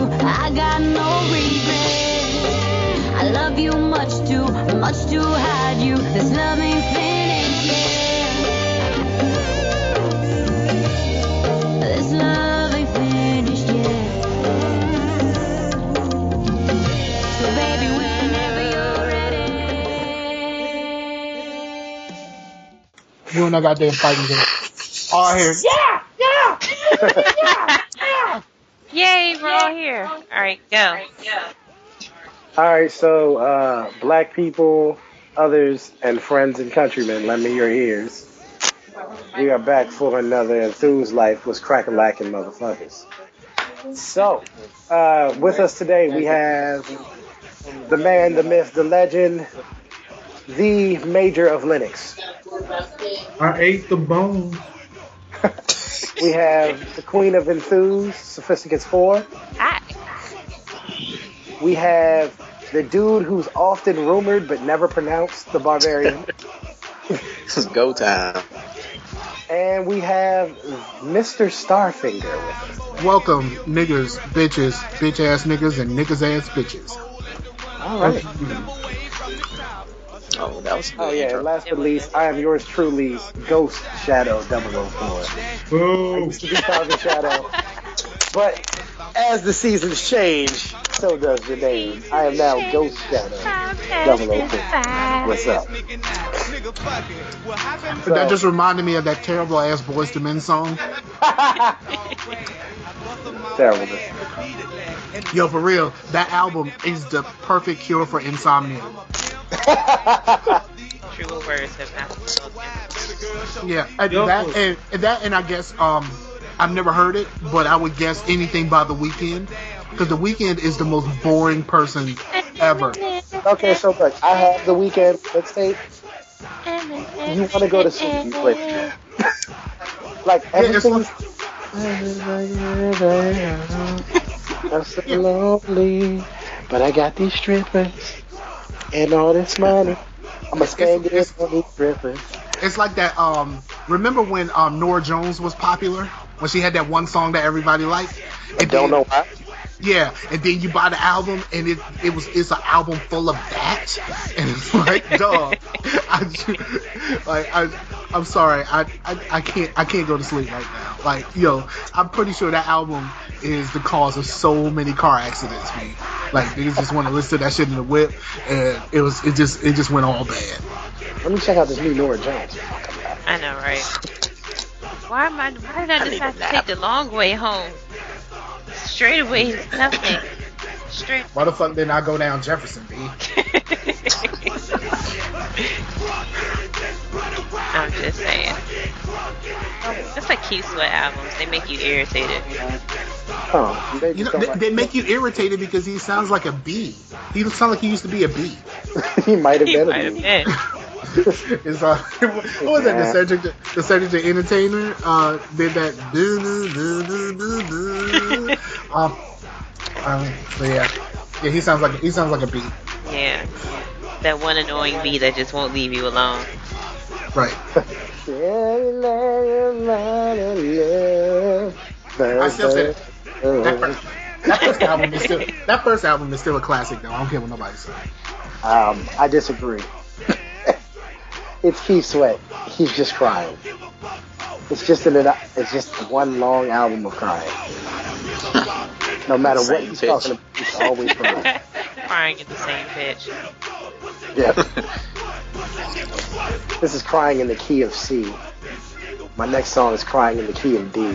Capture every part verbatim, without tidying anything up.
you. I got no regret. I love you much too much to hide you. This love ain't finished yet. This love ain't finished yet. So baby, whenever you're ready. You and I got there fighting game. All here. Yeah, yeah, yeah, yeah. Yay, we're all here. All right, go. All right, so uh, black people, others, and friends and countrymen, lend me your ears. We are back for another Enthused Life was crack-a-lackin' motherfuckers. So, uh, with us today we have the man, the myth, the legend, the Major of Linux. I ate the bone. We have the Queen of Enthused, Sophisticates four. Hi. We have the dude who's often rumored but never pronounced, the Barbarian. It's go time. And we have Mister Starfinger with us. Welcome, niggers, bitches, bitch ass niggas, and niggas ass bitches. All right. Oh, that was a good Oh, yeah, intro. and last but least, I am yours truly, Ghost Shadow double oh four. I Boo. used to be Calvin Shadow, but as the seasons change, so does the name. I am now Ghost Shadow double oh four. What's up? That just reminded me of that terrible ass Boyz two Men song. Terrible. Yo, for real, that album is the perfect cure for insomnia. True words have not been spoken. Yeah, and that and, and that and I guess um I've never heard it, but I would guess anything by The Weeknd, because The Weeknd is the most boring person ever. Okay, so look, I have the Weeknd mixtape. You want to go to sleep, you play it. Like everything. I'm so lonely, but I got these strippers and all this money. I'm gonna spend it on these strippers. It's like that. Um, remember when um Norah Jones was popular, when she had that one song that everybody liked? I don't know why. Yeah, and then you buy the album, and it it was it's an album full of that, and it's like, dog, I like I I'm sorry, I, I I can't I can't go to sleep right now. Like, yo, I'm pretty sure that album is the cause of so many car accidents. Man. Like, niggas just want to listen to that shit in the whip, and it was it just it just went all bad. Let me check out this new Norah Jones. I know, right? Why am I? Why did I decide to take the long way home? Straight away is nothing. Straight. Why the fuck didn't I go down Jefferson, B? I'm just saying. It's like Keith Sweat albums. They make you irritated. Oh, they, You know, they, they make you irritated because he sounds like a bee. He sounds like he used to be a bee. he might have He been. might have been. It's uh, what was that? The Cedric, the, the Cedric the Entertainer uh, did that. Do, do, do, do, do, do. um, um, so yeah, yeah. He sounds like he sounds like a bee. Yeah. That one annoying bee that just won't leave you alone. Right. I still say that. That first, that first album is still that first album is still a classic though. I don't care what nobody says. Um, I disagree. It's Keith Sweat. He's just crying. It's just an it's just one long album of crying. No matter what he's pitch. talking about, he's always crying. Crying at the same pitch. Yeah. This is crying in the key of C. My next song is crying in the key of D.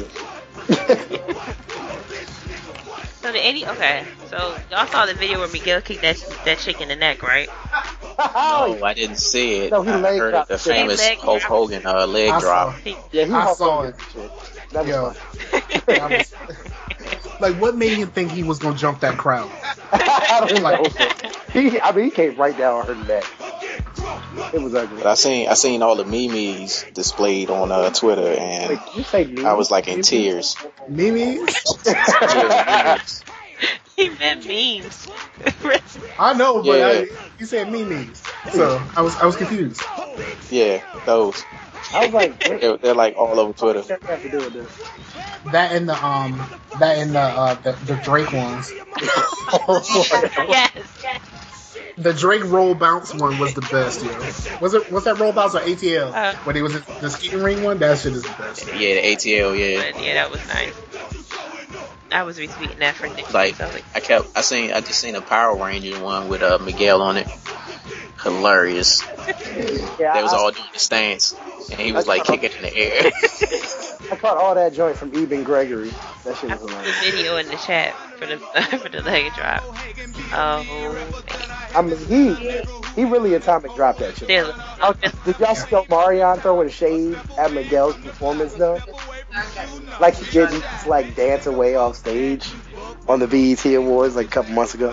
So the eighty. Okay. So y'all saw the video where Miguel kicked that that chick in the neck, right? No, I didn't see it. No, he I leg heard dropped the the shit. famous Leg Hulk drop. Hogan uh, leg I drop. saw, Yeah, he I Hulk saw Hogan it. shit. That was Yo. fun. I was- like, what made him think he was gonna jump that crowd? I don't know. He, I mean, he came right down her neck. It was ugly. But I seen I seen all the memes displayed on uh, Twitter, Wait, and did you say me? I was like in tears. Mimi? Yeah, He meant memes. I know, but Yeah. I, you said Mimi, so I was I was confused. yeah, those. I was like, what They're, they're like all over Twitter. does that have to do with this? That and the um, that and the uh, the, the Drake ones. Yes. The Drake roll bounce one was the best, yo. Was it? Was that roll bounce or A T L? Uh, when he was in the skating ring one, that shit is the best. Yeah, the A T L, yeah. But yeah, that was nice. I was retweeting that for Nick. Like So I was like, I kept, I seen, I just seen a Power Ranger one with uh, Miguel on it. Hilarious. Yeah, They was I, all doing the stance, and he was like kicking in the air. I caught all that joint from Eben Gregory. That shit I was put the hilarious. video in the chat for the for the leg drop. Oh man. I mean, he he really atomic dropped that shit. Still, Oh, did y'all see Omarion throwing shade at Miguel's performance though? Like he didn't just, like dance away off stage on the B E T Awards like a couple months ago.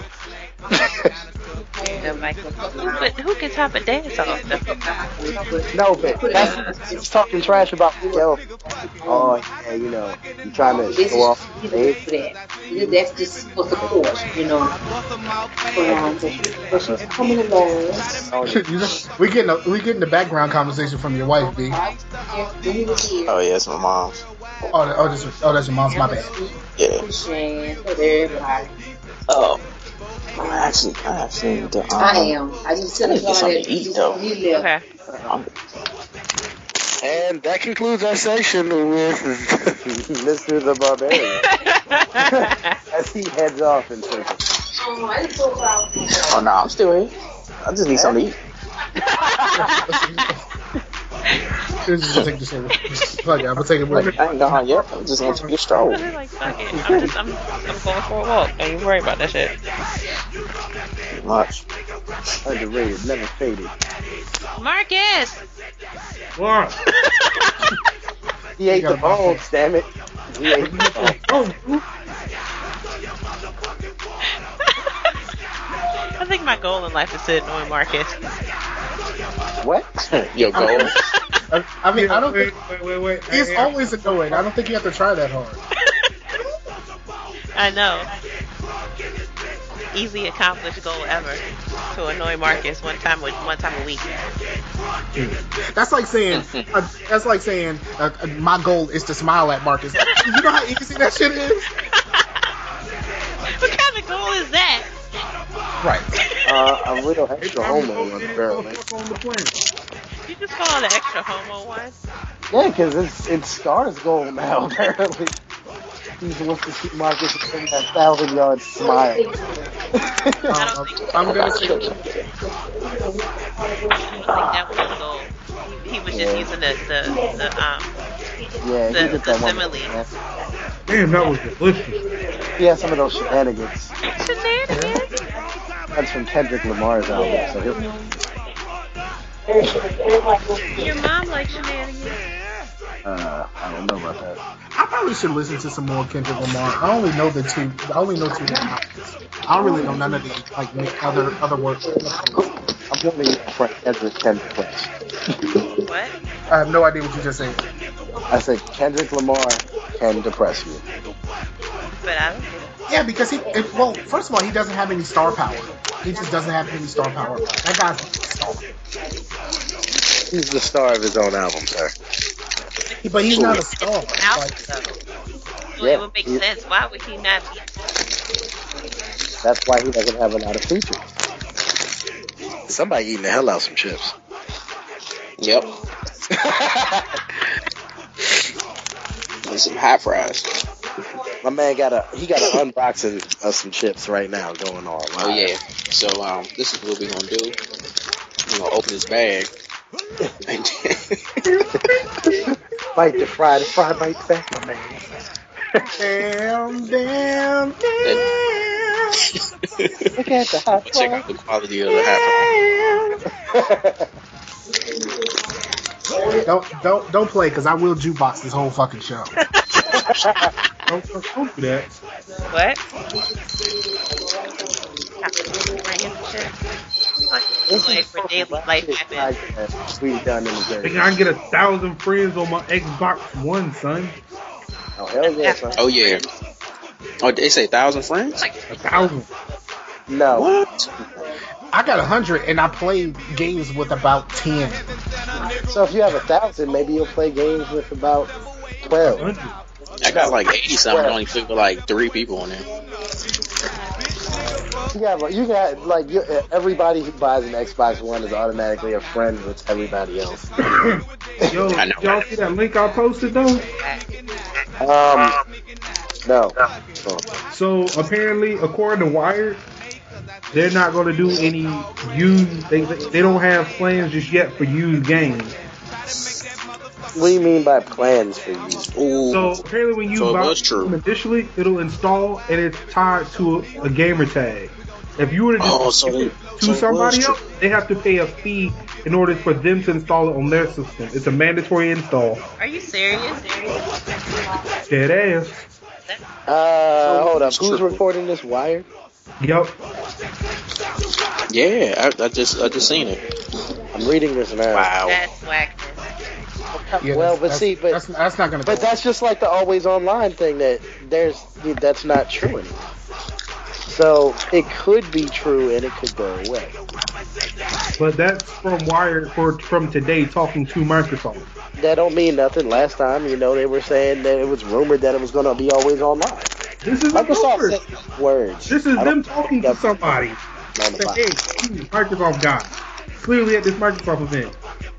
I'm like, who, could, who can top a dance off though? No, but that's he's talking trash about Miguel. Oh yeah, you know, you trying to This show off is stage. that. That's just for support, you know. Um, but she's coming along. You know, we getting a, we getting the background conversation from your wife, B. When he was here, Oh yeah, it's my mom's. Oh, that- oh, that's oh, that's your mom's. My bad. Yeah. Shan, for everybody. Oh. I actually, I actually, the, um, I am. I just I said need to get something to eat though. he left. Okay. I'm, And that concludes our section with Mister the Barbarian as he heads off in circles. Oh, I just thought about oh no, I'm still here. I just need something to eat. Here's just take this over. Fuck it, I'm gonna take it with me. Like, I ain't gone yet. I'm just gonna take a stroll. Like, fuck it. I'm just, I'm, I'm going for a walk. Don't even worry about that shit. Much. Underrated, never faded. Marcus! What? He ate the bones, damn it. He ate the bones. I think my goal in life is to annoy Marcus. What? Yo, go. I, I mean, I don't wait, think wait, wait, wait. it's Hey, always annoying. I don't think you have to try that hard. I know. Easy accomplished goal ever to annoy Marcus one time a, one time a week. That's like saying uh, that's like saying uh, uh, my goal is to smile at Marcus. You know how easy that shit is. What kind of goal is that? Right. Uh, a real extra hey, homo Tommy, one, go- apparently. go fuck on the planet. You just call it an extra homo one? Yeah, because it's, it's Scar's goal now, apparently. He wants to see Marcus in that thousand yard smile. Um, I'm gonna say I don't think that was his goal. He, he was just Yeah. using the, the, the um Yeah, the, he did the that one. simile. Damn, that was delicious. He has some of those shenanigans. Shenanigans. That's from Kendrick Lamar's album, so he'll, Your mom likes shenanigans. uh, I don't know about that. I probably should listen to some more Kendrick Lamar. I only know the two. I only know two albums. I don't really know none of the like other other work. I'm telling you, Frank Kendrick can depress. What? I have no idea what you just said. I said Kendrick Lamar can depress you. But I don't get it. Yeah, because he. It, well, first of all, he doesn't have any star power. He just doesn't have any star power. That guy's a star. He's the star of his own album, sir. But he's not a star. Out Like, though. So Yeah, it would make he- sense. Why would he not be? That's why he doesn't have a lot of features. Somebody eating the hell out of some chips. Yep. And some hot fries. My man got a he got an unboxing of some chips right now going on. Oh yeah. So um, this is what we're gonna do. We're gonna open this bag. And Bite the fry, the fry bite back, my man. damn, damn, damn. Look at the hot check fry. out the quality of the hot Don't don't don't play because I will jukebox this whole fucking show. Don't, don't, don't do that. What? Bringing shit. This Like is for daily life happens. podcast we've done in the Nigga, game. I can get a thousand friends on my Xbox One, son. Oh hell yeah, son. Oh yeah. Oh, they say thousand friends? A thousand. No, What? I got a hundred, and I played games with about ten. So if you have a thousand, maybe you'll play games with about twelve. I got like eighty something. I only fit with like three people in there. You got, you got like you, everybody who buys an Xbox One is automatically a friend with everybody else. Yo, I know, y'all right? see that link I posted though? Um, no. no. So apparently, according to Wired, they're not going to do any used. They, they don't have plans just yet for used games. What do you mean by plans for you? Ooh. So apparently, when you So it buy was true. them initially, it'll install and it's tied to a, a gamer tag. If you were to just Oh, so give they- it to so it was somebody true. else, they have to pay a fee in order for them to install it on their system. It's a mandatory install. Are you serious? Dead ass. Uh, hold up. It's Who's true. recording this wire? Yep. Yeah, I, I just I just seen it. I'm reading this now. Wow. That's whackness. Yeah, well, that's- but that's- see, but that's, that's not gonna. but go. that's just like the always online thing that there's that's not true anymore. So it could be true and it could go away. But that's from Wired for from today talking to Microsoft. That don't mean nothing. Last time, you know, they were saying that it was rumored that it was going to be always online. This is a Microsoft rumor. said words. This is I them don't talking think to that's somebody. on the Say, box. hey, you Microsoft guy. Clearly at this Microsoft event.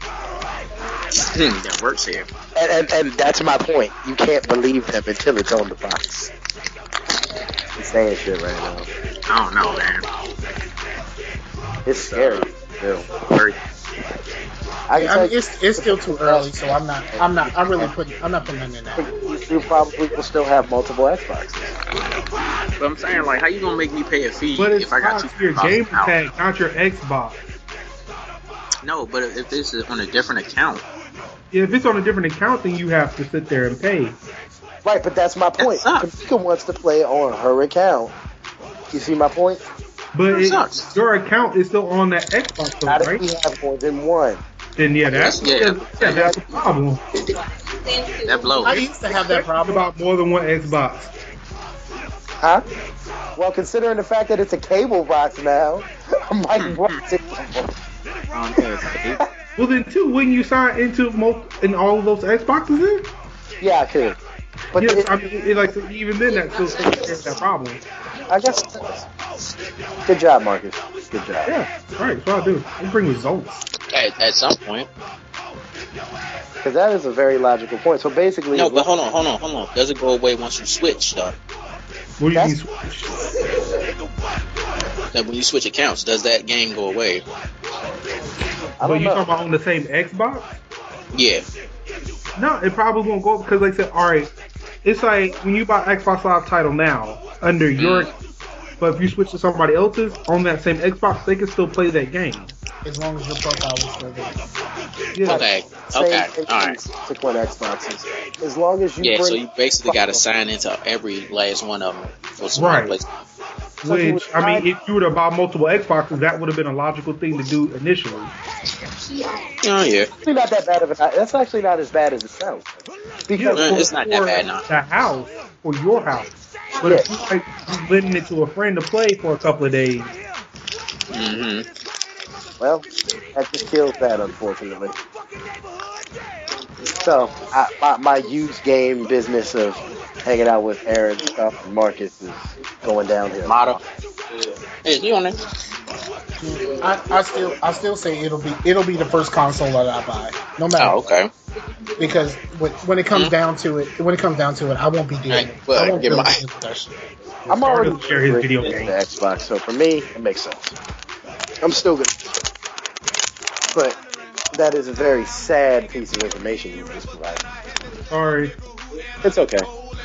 that works here. And, and and that's my point. You can't believe them until it's on the box. He's saying shit right now. I don't know, man. It's scary. Still. Very. I can I tell mean, you, it's it's still too early, so I'm not. I'm not. I'm really putting. I'm not putting that in that. you probably will still have multiple Xboxes. But I'm saying, like, how you gonna make me pay a fee But it's if I got tied two to your thousand gamer out? tag, not your Xbox. No, but if this is on a different account, If it's on a different account, then you have to sit there and pay. Right, but that's my point. sucks. Tamika wants to play on her account. You see my point? But It it, sucks. your account is still on that Xbox, though, Not if right? we have more than one. Then yeah, that's Yeah. yeah, yeah, that's a problem. that blows. I used to have that problem. About more than one Xbox. Huh? Well, considering the fact that it's a cable box now, I might want to. Well, then too, wouldn't you sign into most in all of those Xboxes? Then? Yeah, I could. But Yes, it, I mean, it, like even then, that still takes care of that problem. I guess. Good job, Marcus. Good job. Yeah, right. That's what I do. I bring results. At, at some point. Because that is a very logical point. So basically, No, but hold on, hold on, hold on. Does it go away once you switch, though? What do you That's- mean switch? Like, when you switch accounts, does that game go away? I But don't you know. talking about on the same Xbox? Yeah. No, it probably won't go because, like I said, all right, it's like when you buy Xbox Live title now under your, but if you switch to somebody else's on that same Xbox, they can still play that game. As long as your profile is still there. Yeah. Okay. Same Okay. thing All right. subsequent Xboxes. As long as you Yeah, bring so you basically got to sign into every last one of them for some Right. place. So you Which would I mean, try- if you were to buy multiple Xboxes, that would have been a logical thing to do initially. Oh yeah. actually not that bad of a. That's actually not as bad as it sounds. Because Uh, it's not that for bad now. The house for your house, but if you like you lending it to a friend to play for a couple of days, hmm well, that just kills that, unfortunately. So, I, my, my used game business of hanging out with Aaron stuff and Marcus is going downhill. Motto. Hey, you on there? I, I still I still say it'll be it'll be the first console that I buy, no matter Oh, okay. because when, when it comes Mhm. down to it, when it comes down to it, I won't be doing Hey, it. well, I won't get do my- it with that shit. I'm already Marcus share his video into game. Xbox, so for me, it makes sense. I'm still good. But that is a very sad piece of information you just provided. sorry. It's okay.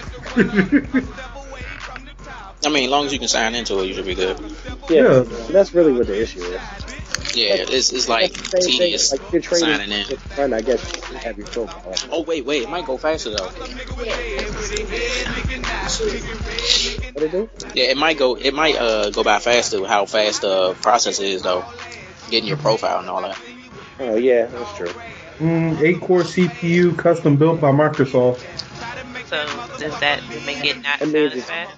I mean, as long as you can sign into it, you should be good. Yeah, that's really what the issue is. Yeah, it's it's like That's the same thing, tedious like you're trading signing in. with a friend, I guess you have your profile. Oh wait, wait, it might go faster though. What it do? Yeah, it might go. It might uh go by faster. How fast the process is though, getting your profile and all that. Oh yeah, that's true. Mm, eight core C P U, custom built by Microsoft. So does that make it not That sound means as it's- bad?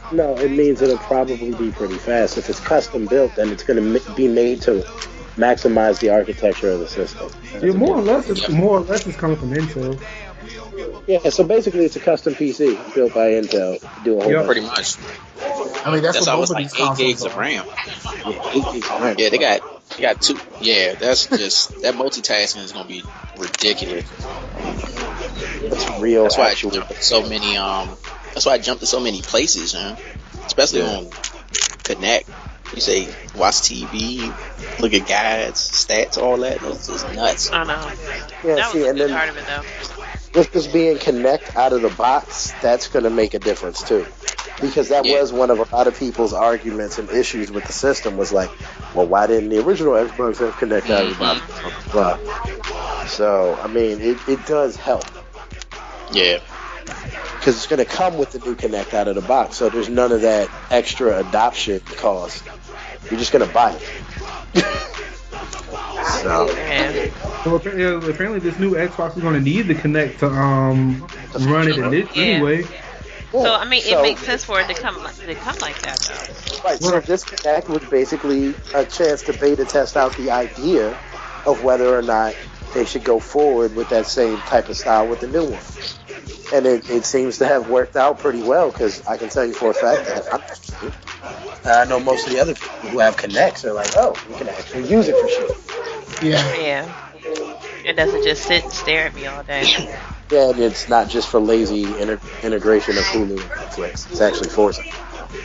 No, it means it'll probably be pretty fast. If it's custom built, then it's going to be made to maximize the architecture of the system. Yeah, more or less, it's more or less it's coming from Intel. Yeah, so basically it's a custom P C built by Intel. Do a whole Yep. bunch. Pretty much. I mean, that's, That's what both almost of like these eight consoles gigs of are. RAM. Yeah, eight gigs of RAM. Yeah, they got they got two. Yeah, that's just that multitasking is gonna be ridiculous. It's real. That's why I actual. jumped to so many. Um, that's why I jumped to so many places, man. Especially Yeah. on Connect. You say watch T V, look at guides, stats, all that. That's just nuts. I know. Yeah, That see, was a and good then part of it, though. with this being Connect out of the box, that's going to make a difference too. Because that Yeah. was one of a lot of people's arguments and issues with the system was like, well, why didn't the original Xbox have Connect out of the box? Blah. So, I mean, it, it does help. Yeah. Because it's going to come with the new Connect out of the box. So there's none of that extra adoption cost. You're just going to buy it. So, Yeah. So apparently, apparently this new Xbox is going to need the Kinect to um run it in it Yeah. anyway. So I mean, so- it makes sense for it to come to come like that, though. Right, so this Connect was basically a chance to beta test out the idea of whether or not they should go forward with that same type of style with the new one. And it, it seems to have worked out pretty well, because I can tell you for a fact that I'm interested. I know most of the other people who have Connects are like, oh, we can actually use it for sure. Yeah. Yeah. It doesn't just sit and stare at me all day. Yeah, and it's not just for lazy inter- integration of Hulu and Netflix. It's actually for something.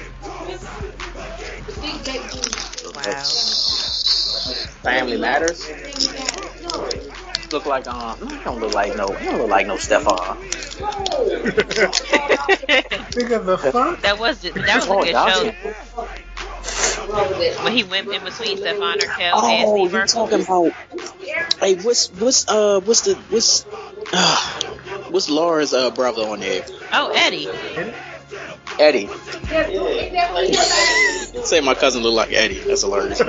Wow. Family Matters. Look like um, I don't look like no, I don't look like no Stefan. Nigga, the fuck? That was that was Oh, a good Dawson. show. When he went in between Stefan Urkel Oh, and Steve you Urkel. talking about? Hey, what's what's uh what's the what's uh, what's Laura's uh brother on there? Oh, Eddie. Eddie. Say my cousin look like Eddie. That's hilarious.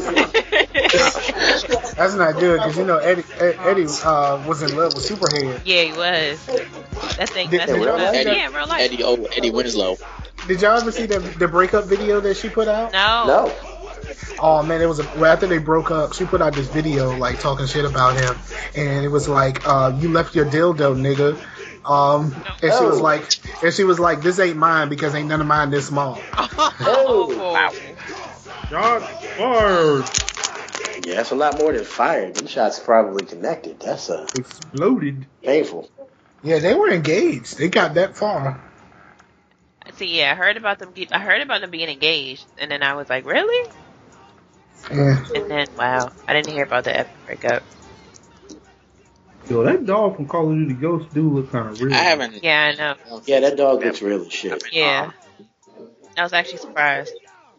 That's not good, because you know Eddie Ed- Eddie uh, was in love with Superhead. Yeah, he was. That thing. Did- That's did what y'all it was. like that? Yeah, in real life. Eddie oh Eddie Winslow. Did y'all ever see the the breakup video that she put out? No. No. Oh man, it was a, well, after they broke up, she put out this video like talking shit about him, and it was like, uh, "You left your dildo, nigga." Um, and she was Oh. like, and she was like, "This ain't mine because ain't none of mine this small." Oh. Wow. Shots fired. Yeah, that's a lot more than fired. Them shots probably connected. That's uh, Exploded. painful. Yeah, they were engaged. They got that far. See, yeah, I heard about them. Get, I heard about them being engaged, and then I was like, really? Yeah. And then, wow, I didn't hear about the epic breakup. Yo, that dog from Call of Duty Ghost do look kind of real. I haven't. Yeah, I know. Yeah, that dog looks real as shit. Yeah, I was actually surprised.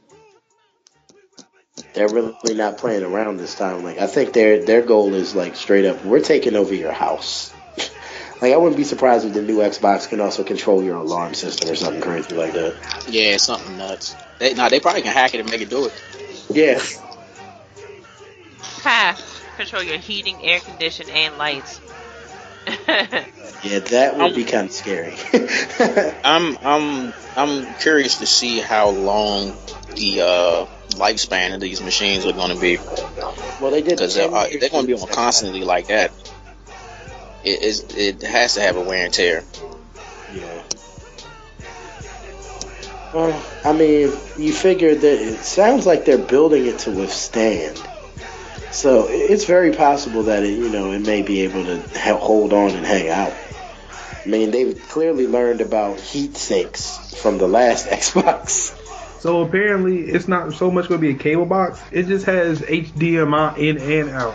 They're really not playing around this time. Like, I think their their goal is like straight up, we're taking over your house. Like, I wouldn't be surprised if the new Xbox can also control your alarm system or something crazy like that. Yeah, something nuts. They nah, they probably can hack it and make it do it. Yeah. Ha! Control your heating, air condition, and lights. Yeah, that would be kind of scary. I'm I'm I'm curious to see how long the uh, lifespan of these machines are going to be, Well, they did because they're, uh, they're going to be on constantly like that. It is it has to have a wear and tear. Yeah. Well, I mean, you figure that it sounds like they're building it to withstand. So it's very possible that it, you know, it may be able to ha- hold on and hang out. I mean, they've clearly learned about heat sinks from the last Xbox. So apparently, it's not so much going to be a cable box. It just has H D M I in and out.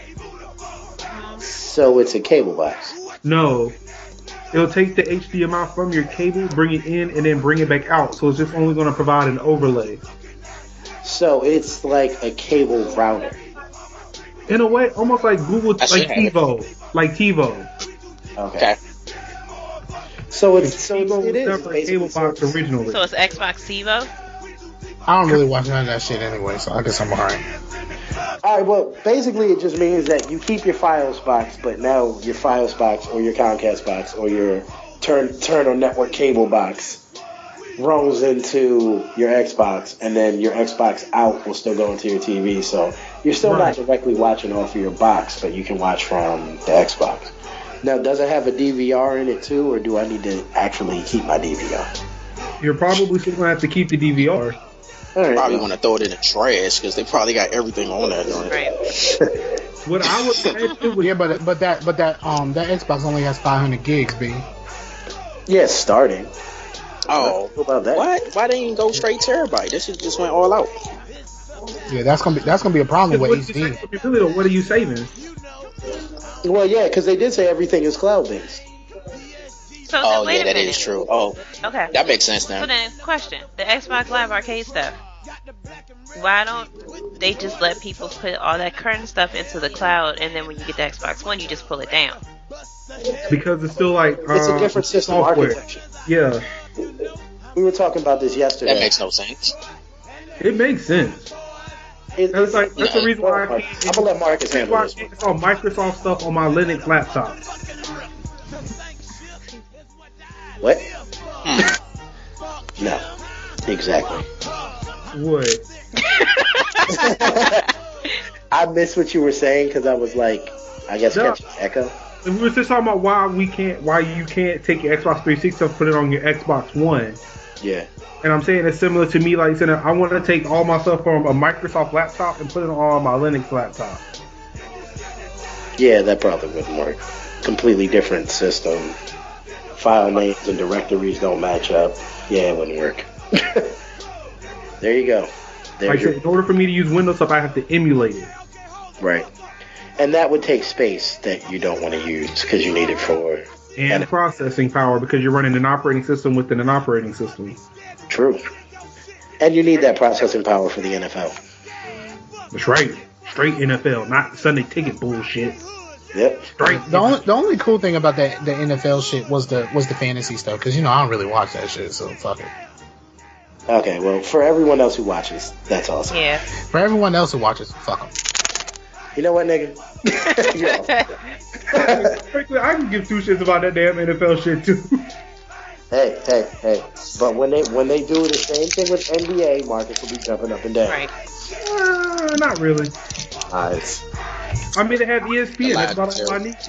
So it's a cable box. No, it'll take the H D M I from your cable, bring it in, and then bring it back out. So it's just only going to provide an overlay. So it's like a cable router. In a way, almost like Google, I should like have it. TiVo, like TiVo. Okay. Okay. So it's so it's, TiVo it was is separate cable basically- box originally. So it's Xbox TiVo. I don't really watch none of that shit anyway, so I guess I'm alright. All right, well, basically it just means that you keep your Fios box, but now your Fios box or your Comcast box or your Turn Turner Network cable box rolls into your Xbox, and then your Xbox out will still go into your T V. So you're still Right. not directly watching off of your box, but you can watch from the Xbox. Now, does it have a D V R in it too, or do I need to actually keep my D V R? You're probably still gonna have to keep the D V R. All right. Probably want to throw it in the trash because they probably got everything on that joint. Right. What I would say it was Yeah, but but that but that um that Xbox only has five hundred gigs, B. Yeah, it's starting. Oh, What about that? why? Why they didn't go straight terabyte? This shit just went all out. Yeah, that's gonna be that's gonna be a problem with what, H D. really, though, what are you saving? Well, yeah, because they did say everything is cloud based. So Oh then, wait yeah, a that minute. is true. Oh, Okay. that makes sense now. So then, question: the Xbox Live Arcade stuff. Why don't they just let people put all that current stuff into the cloud, and then when you get the Xbox One, you just pull it down? Because it's still like It's a um, different system software. architecture. Yeah, We were talking about this yesterday. That makes no sense. it makes sense. It- That's like that's the reason why I I'm can't, gonna let Marcus that's handle why I this one. can't install Microsoft stuff on my Linux laptop. What? Hmm. No. Exactly. What? I missed what you were saying because I was like, I guess No. catching echo. We were just talking about why we can't, why you can't take your Xbox three sixty and put it on your Xbox One. Yeah. And I'm saying it's similar to me, like saying I want to take all my stuff from a Microsoft laptop and put it on my Linux laptop. Yeah, that probably wouldn't work. Completely different system. File names and directories don't match up. Yeah, it wouldn't work. There you go. There's Like I your, said, in order for me to use Windows stuff, I have to emulate it. right. And that would take space that you don't want to use because you need it for. And And- processing power because you're running an operating system within an operating system. True. And you need that processing power for the N F L. That's right. Straight N F L, not Sunday ticket bullshit. Yep. Straight. The only the only cool thing about that the N F L shit was the was the fantasy stuff because you know I don't really watch that shit, so fuck it. Okay, well, for everyone else who watches, that's awesome. Yeah. For everyone else who watches, fuck them. You know what, nigga? You're awesome. Frankly, I can give two shits about that damn N F L shit too. Hey, hey, hey. But when they when they do the same thing with N B A, Marcus will be jumping up and down. Right. Uh, not really. Nice. I mean, they have E S P N. That's about all I need.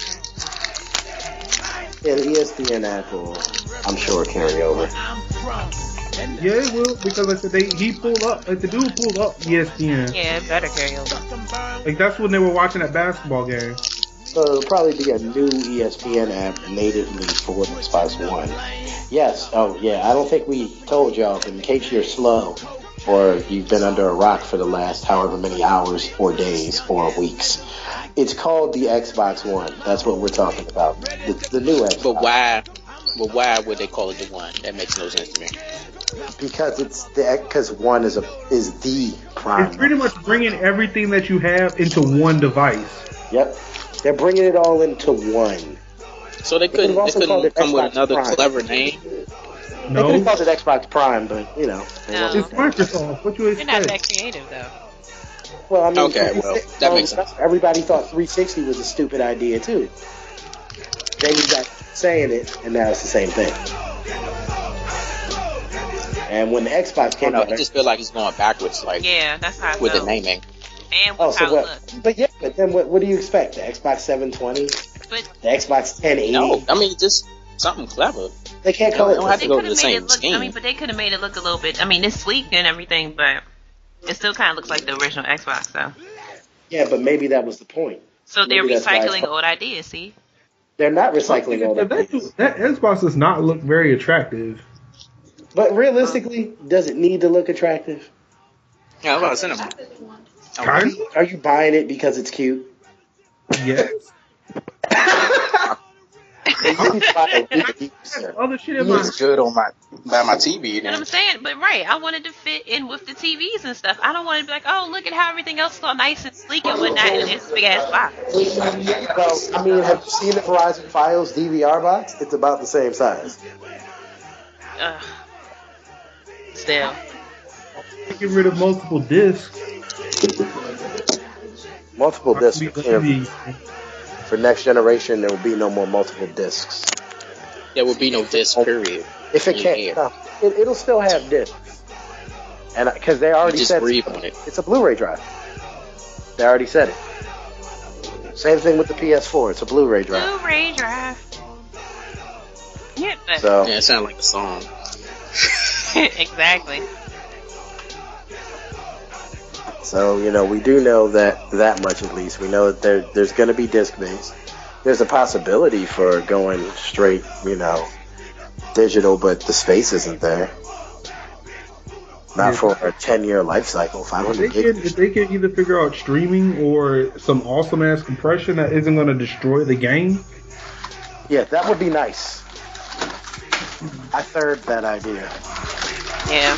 Yeah, the E S P N app will, I'm sure, carry over. Yeah, it will because like I said, they he pulled up like the dude pulled up E S P N. Yeah, it better carry over. Like that's when they were watching that basketball game. So it'll probably be a new E S P N app natively for Xbox One. Yes. Oh, yeah. I don't think we told y'all, but in case you're slow or you've been under a rock for the last however many hours or days or weeks, it's called the Xbox One. That's what we're talking about. The, the new Xbox. But why? But why would they call it the one? That makes no sense to me. Because it's the because one is a is the prime. It's pretty much bringing everything that you have into one device. Yep. They're bringing it all into one. So they couldn't. could've They also called couldn't it come with Xbox another Prime. clever name. They could No, have called it Xbox Prime, but you know. they No. won't. it's Microsoft. What you You're not expect? that creative though. Well, I mean, Okay, well, that makes sense. Everybody thought three sixty was a stupid idea too. Then you got saying it, and now it's the same thing. And when the Xbox I don't came know. out, I just feel like it's going backwards, like Yeah, that's how I with the felt. naming. And oh, with so how it what? looked. But yeah, but then what? What do you expect? The Xbox seven twenty, But the Xbox ten eighty. No, I mean just something clever. They can't They call don't it. have to they go could to have the made same it look. I scheme. mean, but they could have made it look a little bit. I mean, it's sleek and everything, but it still kind of looks like the original Xbox, though. Yeah, but maybe that was the point. So they're Maybe that's why it's- recycling old ideas. See? They're not recycling all that, that. that, that Xbox does not look very attractive. But realistically, does it need to look attractive? Yeah, I'm about to send them. Kind of? Are you buying it because it's cute? Yes. You need to buy a Wii U, sir. Other shit in my It's good on my by my T V. And Then. I'm saying, but right, I wanted to fit in with the T Vs and stuff. I don't want to be like, oh, look at how everything else is all nice and sleek and whatnot, and it's a big ass box. So, I mean, have you seen the Verizon Files D V R box? It's about the same size. Ugh. Still, get rid of multiple discs. Multiple discs. Be For, easy. for next generation, there will be no more multiple discs. There would be no disc period. If it can't, Yeah. no, it, it'll still have discs. And because they already just said breathe it's, on it. it's a Blu-ray drive. They already said it. Same thing with the P S four. It's a Blu-ray drive. Blu-ray drive. Yeah, but So Yeah, it sounds like a song. exactly. So, you know, we do know that that much at least. We know that there, there's going to be disc-based. There's a possibility for going straight, you know, digital, but the space isn't there. Not for a ten-year life cycle, five If they, hundred can, gigs. if they can either figure out streaming or some awesome ass compression that isn't going to destroy the game, Yeah, that would be nice. I third that idea. Yeah.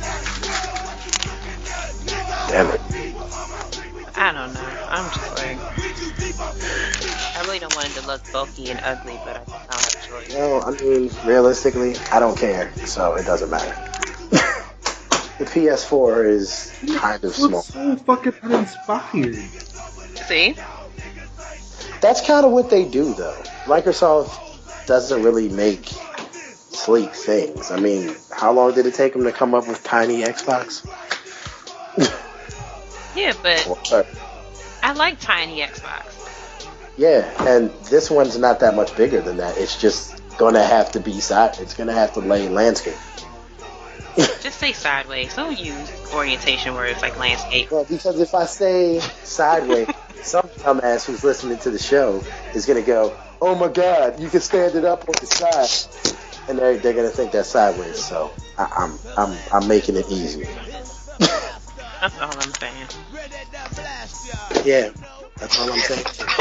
Damn it. I don't know. I'm just like, I really don't want it to look bulky and ugly, but I don't have a choice. No, I mean, realistically, I don't care, so it doesn't matter. The P S four is kind of it small. looks so fucking uninspired. See? That's kind of what they do, though. Microsoft doesn't really make sleek things. I mean, how long did it take them to come up with Tiny Xbox? Yeah, but Or- I like tiny Xbox. Yeah, and this one's not that much bigger than that. It's just gonna have to be side. It's gonna have to lay landscape. Just say sideways. Don't use orientation words like landscape. Well, because if I say sideways, some dumbass who's listening to the show is gonna go, "Oh my God, you can stand it up on the side," and they're they're gonna think that's sideways. So I, I'm I'm I'm making it easy. That's all I'm saying. Yeah, that's all I'm saying.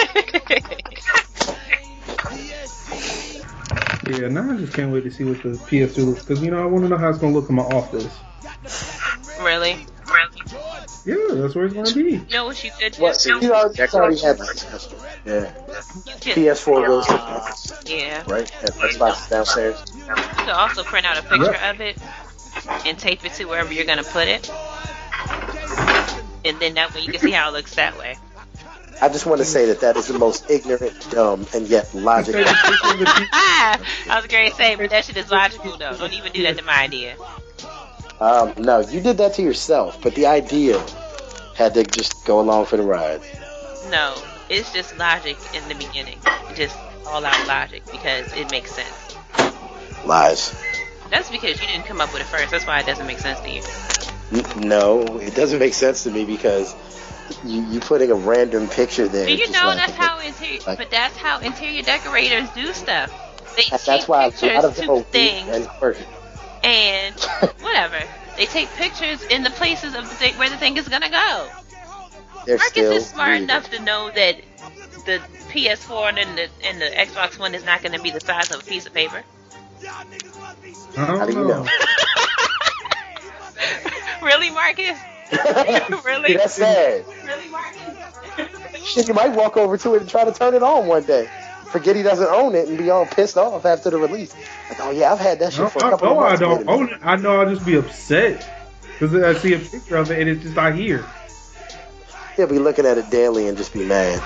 Yeah, now I just can't wait to see what the P S two looks, because, you know, I want to know how it's going to look in my office. Really? Really? Yeah, that's where it's going to be. You know what you could do? What? You already, you already had that discussion. Yeah. You could, P S four goes to yeah. right? That Xbox is downstairs. You could also print out a picture of it and tape it to wherever you're going to put it. And then that way you can see how it looks that way. I just want to say that that is the most ignorant, dumb, and yet logical. I was going to say, but that shit is logical, though. Don't even do that to my idea. Um, no, you did that to yourself, but the idea had to just go along for the ride. No, it's just logic in the beginning. Just all-out logic, because it makes sense. Lies. That's because you didn't come up with it first. That's why it doesn't make sense to you. N- no, it doesn't make sense to me because you you putting a random picture there. Do you just know like- that's how interior? like- But that's how interior decorators do stuff. They That's take why a lot pictures of them are to weak things and quirky. and whatever. They take pictures in the places of the thing where the thing is gonna go. They're Marcus still is smart weird. enough to know that the P S four and the and the Xbox One is not gonna be the size of a piece of paper. I don't How do you know. know? Really, Marcus? Really? Yeah, that's sad. Really, Marcus? Shit, you might walk over to it and try to turn it on one day. Forget he doesn't own it and be all pissed off after the release. Like, oh yeah, I've had that shit No, for a I couple know of I months. don't Wait a minute. own it. I know I'll just be upset because I see a picture of it and it's just not here. He'll be looking at it daily and just be mad.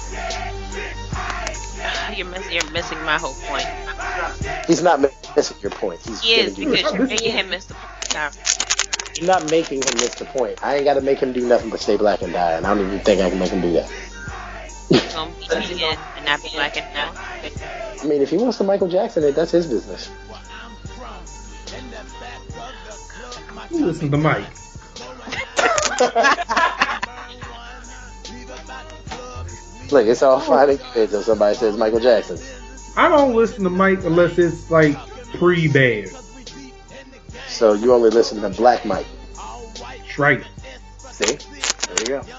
You're missing. You're missing my whole point. He's not missing your point. He's He is giving you- because you're making him miss the point. Now, You're not making him miss the point. I ain't got to make him do nothing but stay black and die, and I don't even think I can make him do that. you're gonna be vegan and not be black and now. I mean, if he wants to Michael Jackson it, that's his business. You listen to Mike. Look, it's all fine and good until somebody says Michael Jackson. I don't listen to Mike unless it's like pre-bad. So you only listen to Black Mike. That's right. See? There you go.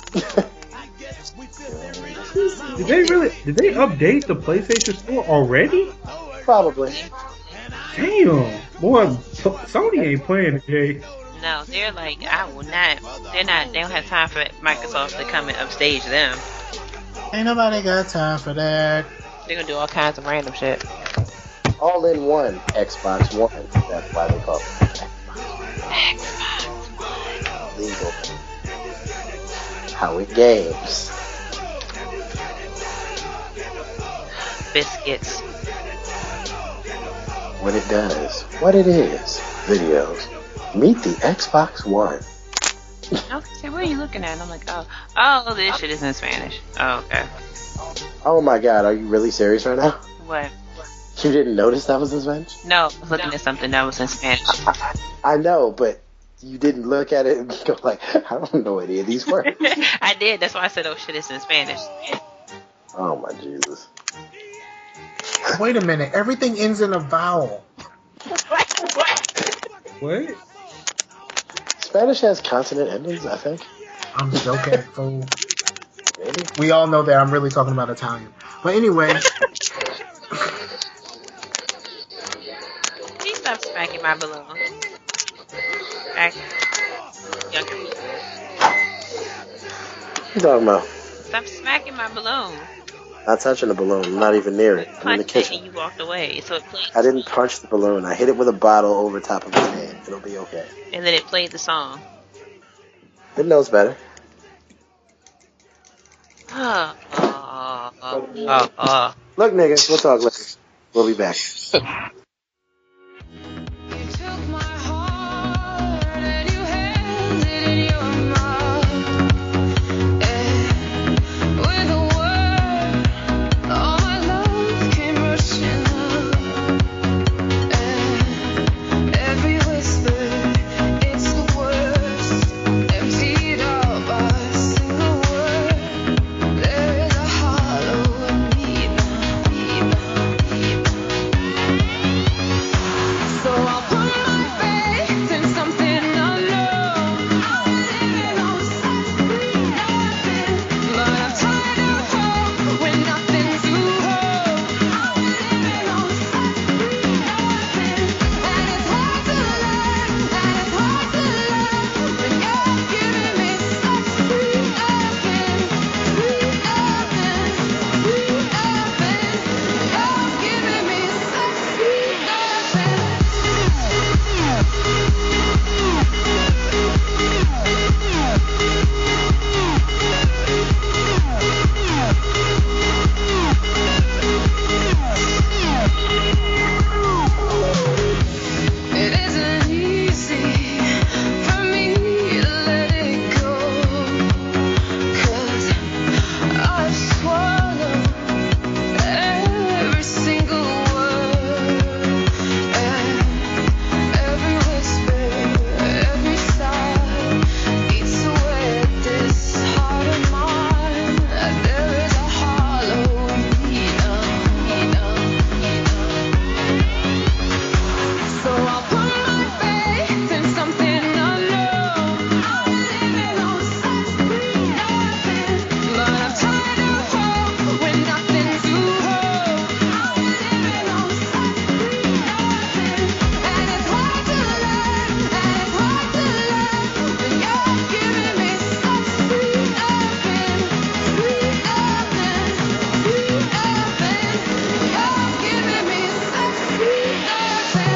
Did they really? Did they update the PlayStation Store already? Probably. Damn, boy, Sony ain't playing the game. No, they're like, I will not. They're not. They don't have time for Microsoft to come and upstage them. Ain't nobody got time for that. They're gonna do all kinds of random shit. All in one Xbox One. That's why they call it legal. How it games. Biscuits. what it does, what it is, videos. Meet the Xbox One. I was say, what are you looking at? And I'm like, oh, oh, this shit is in Spanish. Oh, okay. Oh my god, are you really serious right now? What? You didn't notice that was in Spanish? No, I was looking at something that was in Spanish. I, I know, but you didn't look at it and go like, I don't know any of these words. I did. That's why I said, oh shit, it's in Spanish. Oh my Jesus. Wait a minute. Everything ends in a vowel. What? Spanish has consonant endings, I think. I'm joking, fool. Maybe. We all know that I'm really talking about Italian. But anyway. Please stop smacking my balloon. Back. Younger people. What you talking about? Stop smacking my balloon. Not touching the balloon. I'm not even near it. I'm in the Punched it kitchen. and you walked away. So it played. I didn't punch the balloon. I hit it with a bottle over top of my head. It'll be okay. And then it played the song. It knows better. Oh, oh, oh, oh, oh. Look, nigga, we'll talk later. We'll be back. You took my heart and you held it in your mouth. And with a word, all my love came rushing out. And every whisper, it's the worst, emptied out by a single word. There is a hollow in me now, me now, me now. So I'll put my faith in something unknown. I'm living on such free nothing, but I'm tired of hope when nothing's to hold. I'm living on such free nothing, and it's hard to learn, and it's hard to learn when you're giving me such free nothing, free nothing, free nothing. You're giving me such free nothing. It isn't easy for me to let it go, 'cause I've swallowed every single word, and every whisper, every sigh eats away at this heart of mine. There is a hollow in me now, me now, me now. So I'll put my faith in something unknown. I'm living on such free nothing, but I'm tired of hope when nothing's to hold. I'm living on such free nothing, and it's hard to learn, and it's hard to learn when you're giving me such free nothing, free nothing, free nothing. You're giving me such free nothing.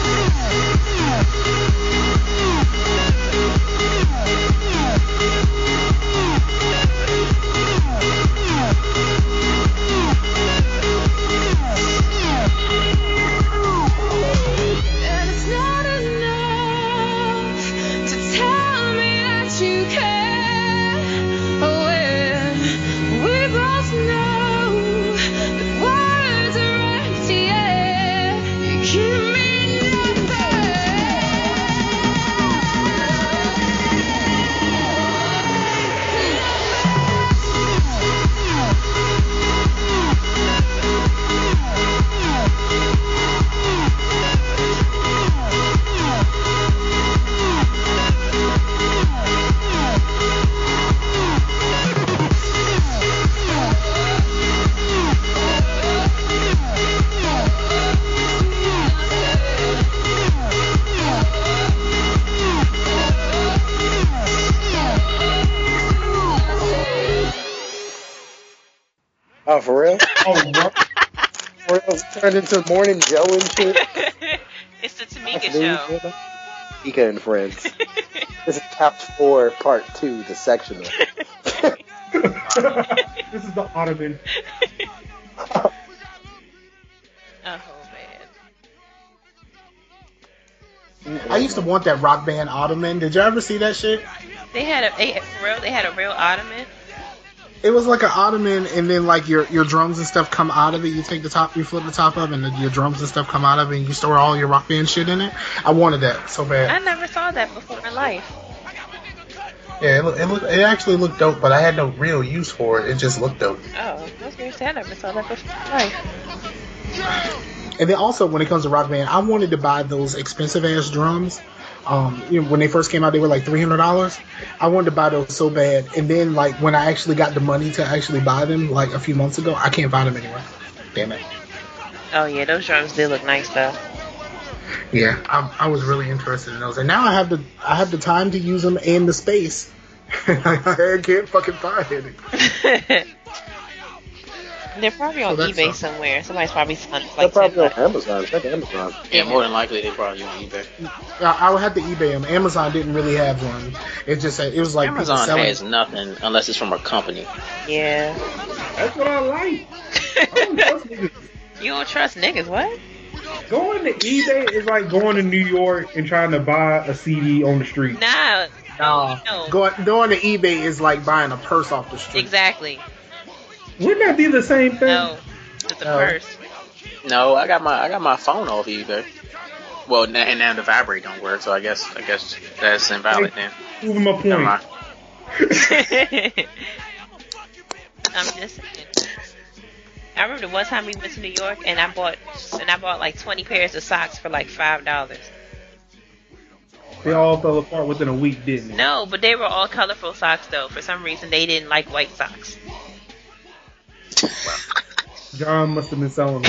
And it's not enough to tell me that you care when we both know that words are empty air. You give me Oh, for real? Oh, what? For real? Turned into Morning Joe and shit? It's the Tamika That's show. me, Ika and Friends. This is Couch four, Part two, the sectional. This is the Ottoman. Oh man. I used to want that Rock Band Ottoman. Did you ever see that shit? They had a they, for real. They had a real ottoman. It was like an ottoman, and then like your your drums and stuff come out of it. You take the top, you flip the top up, and the, your drums and stuff come out of it, and you store all your Rock Band shit in it. I wanted that so bad. I never saw that before in life. Yeah, it, look, it, look, it actually looked dope, but I had no real use for it. It just looked dope. Oh, I was gonna say I never saw that before in life. And then also, when it comes to Rock Band, I wanted to buy those expensive ass drums. Um, you know, when they first came out, they were like three hundred dollars. I wanted to buy those so bad, and then like when I actually got the money to actually buy them, like a few months ago, I can't buy them anywhere. Damn it. Oh yeah, those drums did look nice though. Yeah, I, I was really interested in those, and now I have the I have the time to use them and the space. I can't fucking find it. They're probably on So that's eBay a- somewhere. Somebody's probably selling They're like ten probably on bucks. Amazon. Check Amazon. Yeah, more than likely they probably on eBay. I, I would have to eBay them. Amazon didn't really have one. It just said it was like people Amazon selling. has nothing unless it's from a company. Yeah. That's what I like. I don't trust niggas. You don't trust niggas? What? Going to eBay is like going to New York and trying to buy a C D on the street. Nah. Nah, No. going going to eBay is like buying a purse off the street. Exactly. Wouldn't that be the same thing? No. It's a No. purse. No, I got my I got my phone off eBay. Well, na- and now the vibrate don't work, so I guess I guess that's invalid then. Proving my Never point. mind. I'm just saying. I remember the one time we went to New York and I bought and I bought like twenty pairs of socks for like five dollars. They all fell apart within a week, didn't they? No, but they were all colorful socks though. For some reason, they didn't like white socks. John must have been selling them.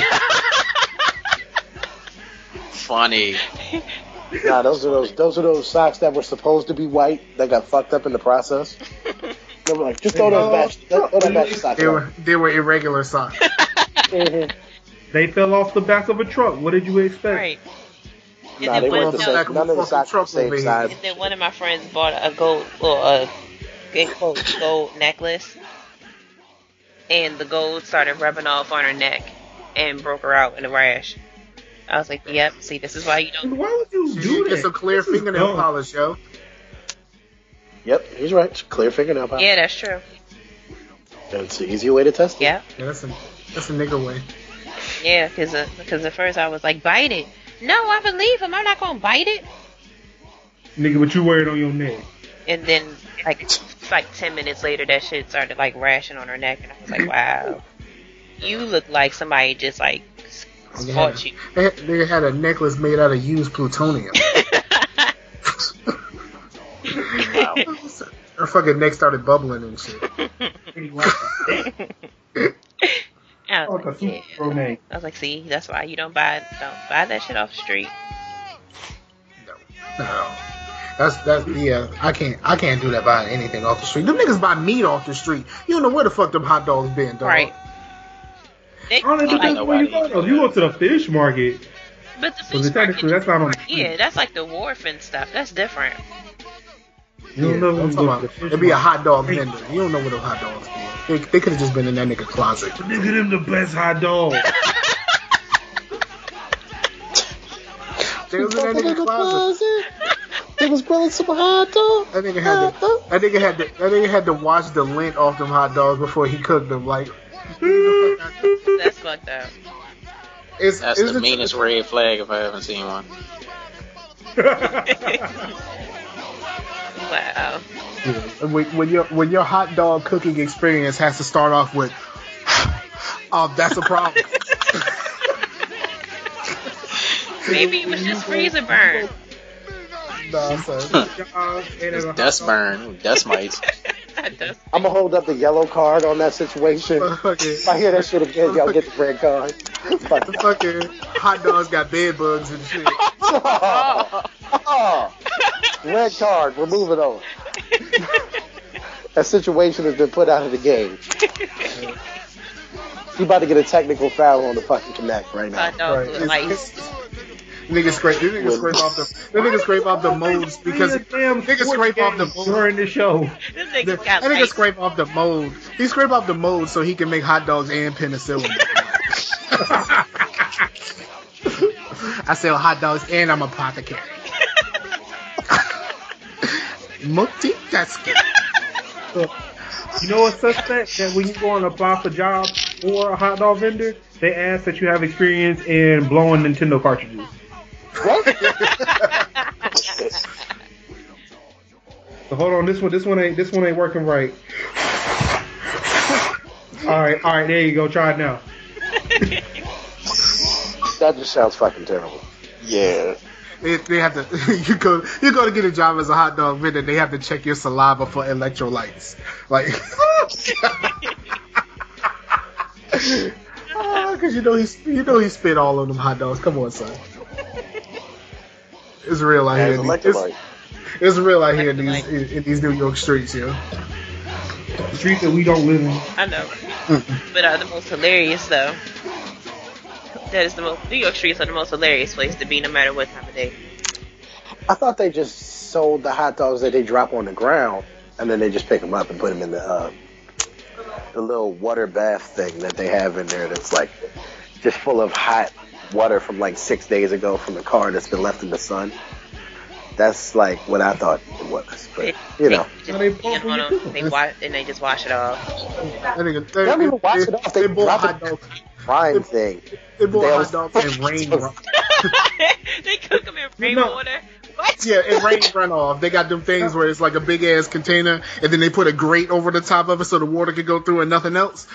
Funny. Nah, those are those those are those socks that were supposed to be white that got fucked up in the process. They were like, just throw those batch, throw throw that batch of socks They away. were they were irregular socks. Mhm. They fell off the back of a truck. What did you expect? Right. And Nah, then they one, weren't the no, same. Back of None a of the fucking socks were the truck same over here. size. and then one of my friends bought a gold or a a gold, gold necklace, and the gold started rubbing off on her neck and broke her out in a rash. I was like, "Yep, see, this is why you don't." Why would you You do get that? some clear This is fingernail dumb. polish, yo. Yep, he's right. It's clear fingernail polish. Yeah, that's true. It's an easier way to test it. Yeah, Yeah, that's a that's a nigga way. yeah, because because at first I was like, "Bite it." No, I believe him. I'm not gonna bite it. Nigga, but you wear it on your neck. And then like like ten minutes later, that shit started like rashing on her neck, and I was like, "Wow, you look like somebody just like They had, fought you." they had, they had a necklace made out of used plutonium. Her fucking neck started bubbling and shit. I Oh, was, the like, super yeah. grenade. I was like, see, that's why you don't buy don't buy that shit off the street. No, that's that's yeah. I can't I can't do that buying anything off the street. Them niggas buy meat off the street. You don't know where the fuck them hot dogs been, dog. Right. They, Oh, it Like, depends on where you go. If you go to the fish market, but the well, fish technically market, that's not on the street. yeah, that's like the wharf and stuff. That's different. You Yeah, don't know I'm when you talking go about, to the fish it'd be a market. hot dog vendor. You don't know where those hot dogs be. They, they could have just been in that nigga closet. Nigga, them the best hot dogs. They was in that nigga closet. They was grilling some hot dog. That nigga had to. That nigga had to. That nigga had to wash the lint off them hot dogs before he cooked them. Like, That's fucked up. it's That's it's the meanest red flag if I haven't seen one. Wow. Yeah. When, when your when your hot dog cooking experience has to start off with, um, that's a problem. Maybe it was just freezer burn. Nah, son. It's dust burn, dust mites. That's- I'm gonna hold up the yellow card on that situation. Fucking, If I hear that shit again, y'all get the red card. Fuck. the fucking hot dogs got bed bugs and shit. Oh, oh. Red card. We're moving on. That situation has been put out of the game. You about to get a technical foul on the fucking connect right now. hot dog Right. look It's- like it's- Niggas scrape. These niggas scrape off the. They niggas scrape off the molds because damn niggas scrape off the games mold. during the show. this The, nigga got that nigga like, scrape off the mold. He scrape off the mold so he can make hot dogs and penicillin. I sell hot dogs and I'm a apothecary. Multitasking. So, you know what's suspect? That when you go and apply for jobs for a hot dog vendor, they ask that you have experience in blowing Nintendo cartridges. What? So hold on, this one, this one ain't, this one ain't working right. All right, all right, there you go. Try it now. That just sounds fucking terrible. Yeah. They, they have to. You go. You go to get a job as a hot dog vendor. They have to check your saliva for electrolytes. Like, because you know he's you know he spit all of them hot dogs. Come on, son. It's real out here. As in these- electrolyte. It's, it's real out here in these in, in these New York streets, yo. The street that we don't live in. I know. But uh, the most hilarious, though, that is the most, New York streets are the most hilarious place to be no matter what time of day. I thought they just sold the hot dogs that they drop on the ground, and then they just pick them up and put them in the uh, the little water bath thing that they have in there. That's like just full of hot water from like six days ago from the car that's been left in the sun. That's like what I thought it was, but you know. They, They just, pump on them, them, too. they wash, and they just wash it off. I think They don't even wash it off. They, They boil drop hot it dogs. frying thing. They boil They hot always- dogs and rain. run- They cook them in You know- rainwater. What? Yeah, it rain run off. They got them things where it's like a big ass container, and then they put a grate over the top of it so the water can go through and nothing else.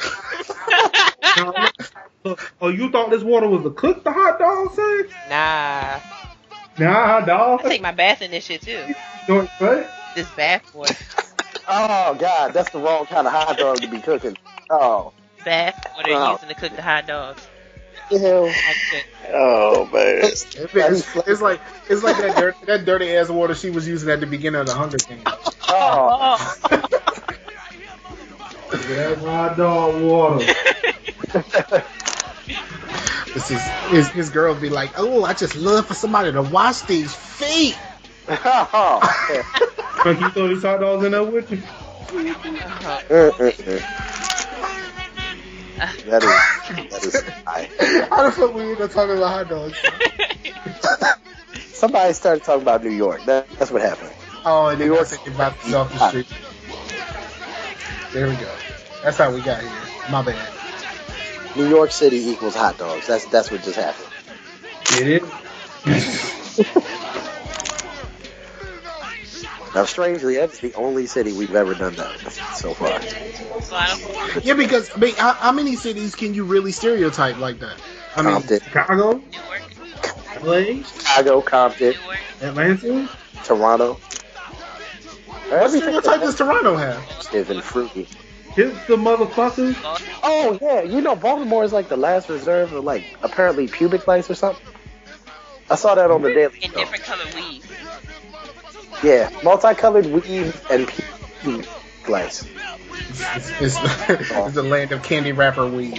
So, oh, you thought this water was to cook the hot dog, son? Nah. Nah, dog. I take my bath in this shit, too. Don't what? This bath water. Oh God, that's the wrong kind of hot dog to be cooking. Oh, Bath water Wow. using to cook the hot dogs. the hell. Like shit. Oh man. It's, it's like it's like that dirt, that dirty ass water she was using at the beginning of the Hunger Games. Oh, Oh. That's hot dog water. This is his, his girl be like, oh, I just love for somebody to wash these feet. oh. Like you throw these hot dogs in there with you? Uh-huh. Mm-mm-mm. That is that is. I, How the fuck we end up talking about hot dogs? somebody started talking about New York. That, that's what happened. Oh, and then New I York. think about this off the street. There we go. That's how we got here. My bad. New York City equals hot dogs. That's that's what just happened. Get it? Now, strangely, that's the only city we've ever done that so far. So I don't Yeah, because I mean, how, how many cities can you really stereotype like that? I mean, Compton, Chicago? Newark, L A? Chicago, Compton, Newark. Atlanta? Toronto. what Everything stereotype does Toronto have? is in fruity. Hit the motherfuckers. Oh yeah, you know Baltimore is like the last reserve of like apparently pubic lice or something. I saw that on the Daily In Show. different colored weaves. Yeah, multicolored weave and pubic lice. It's, it's, it's the land of candy wrapper weed.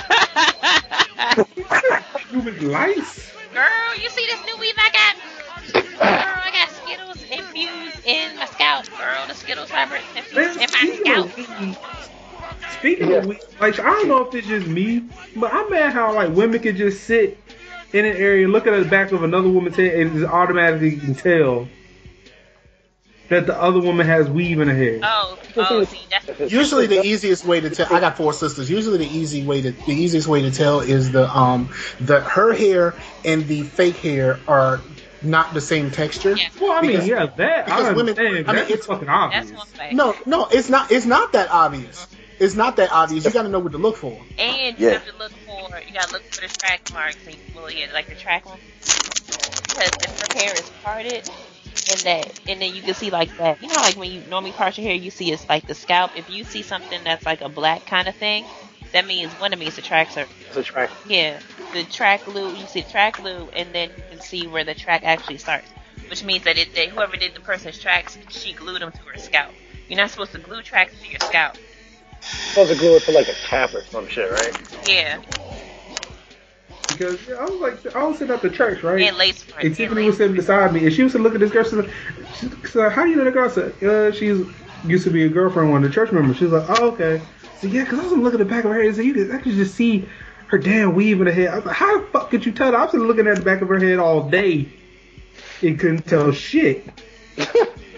Cubic lice? Girl, you see this new weave I got? Girl, I got Skittles infused in my scalp. Girl, the Skittles wrapper infused Man, in my speaking scalp. of weed, speaking Yeah. of weed, like I don't know if it's just me, but I'm mad how like women can just sit in an area, look at the back of another woman's head, and just automatically can tell that the other woman has weave in her hair. Oh, oh, see, that's Usually, the easiest way to tell. I got four sisters. Usually, the easy way to the easiest way to tell is the um the her hair and the fake hair are not the same texture. Yeah. Well, I mean, Because- yeah, that I because women- understand. I mean, That's it's- fucking obvious. that's one fact. No, no, it's not. It's not that obvious. It's not that obvious. You got to know what to look for. And you Yeah. have to look for, you gotta look for the track marks, and, well, yeah, like the track one. Because if her hair is parted, and that, and then you can see like that. You know, like when you normally part your hair, you see it's like the scalp. If you see something that's like a black kind of thing, that means one of means the tracks are, It's a track. yeah, the track glue. You see the track glue, and then you can see where the track actually starts, which means that it, that whoever did the person's tracks, she glued them to her scalp. You're not supposed to glue tracks to your scalp. Supposed to glue it to like a cap or some shit, right? Yeah, Because yeah, I was like, I was sitting at the church, right? and lace front. And and Tiffany lace was sitting beside me, and she was looking at this girl. She's like, she's like, "How do you know the girl?" I said, "Uh, she's used to be a girlfriend of one of the church members." She was like, "Oh, okay." So yeah, because I was looking at the back of her head, so you could, I could just see her damn weave in her head. I was like, "How the fuck could you tell that?" I was looking at the back of her head all day and couldn't tell shit.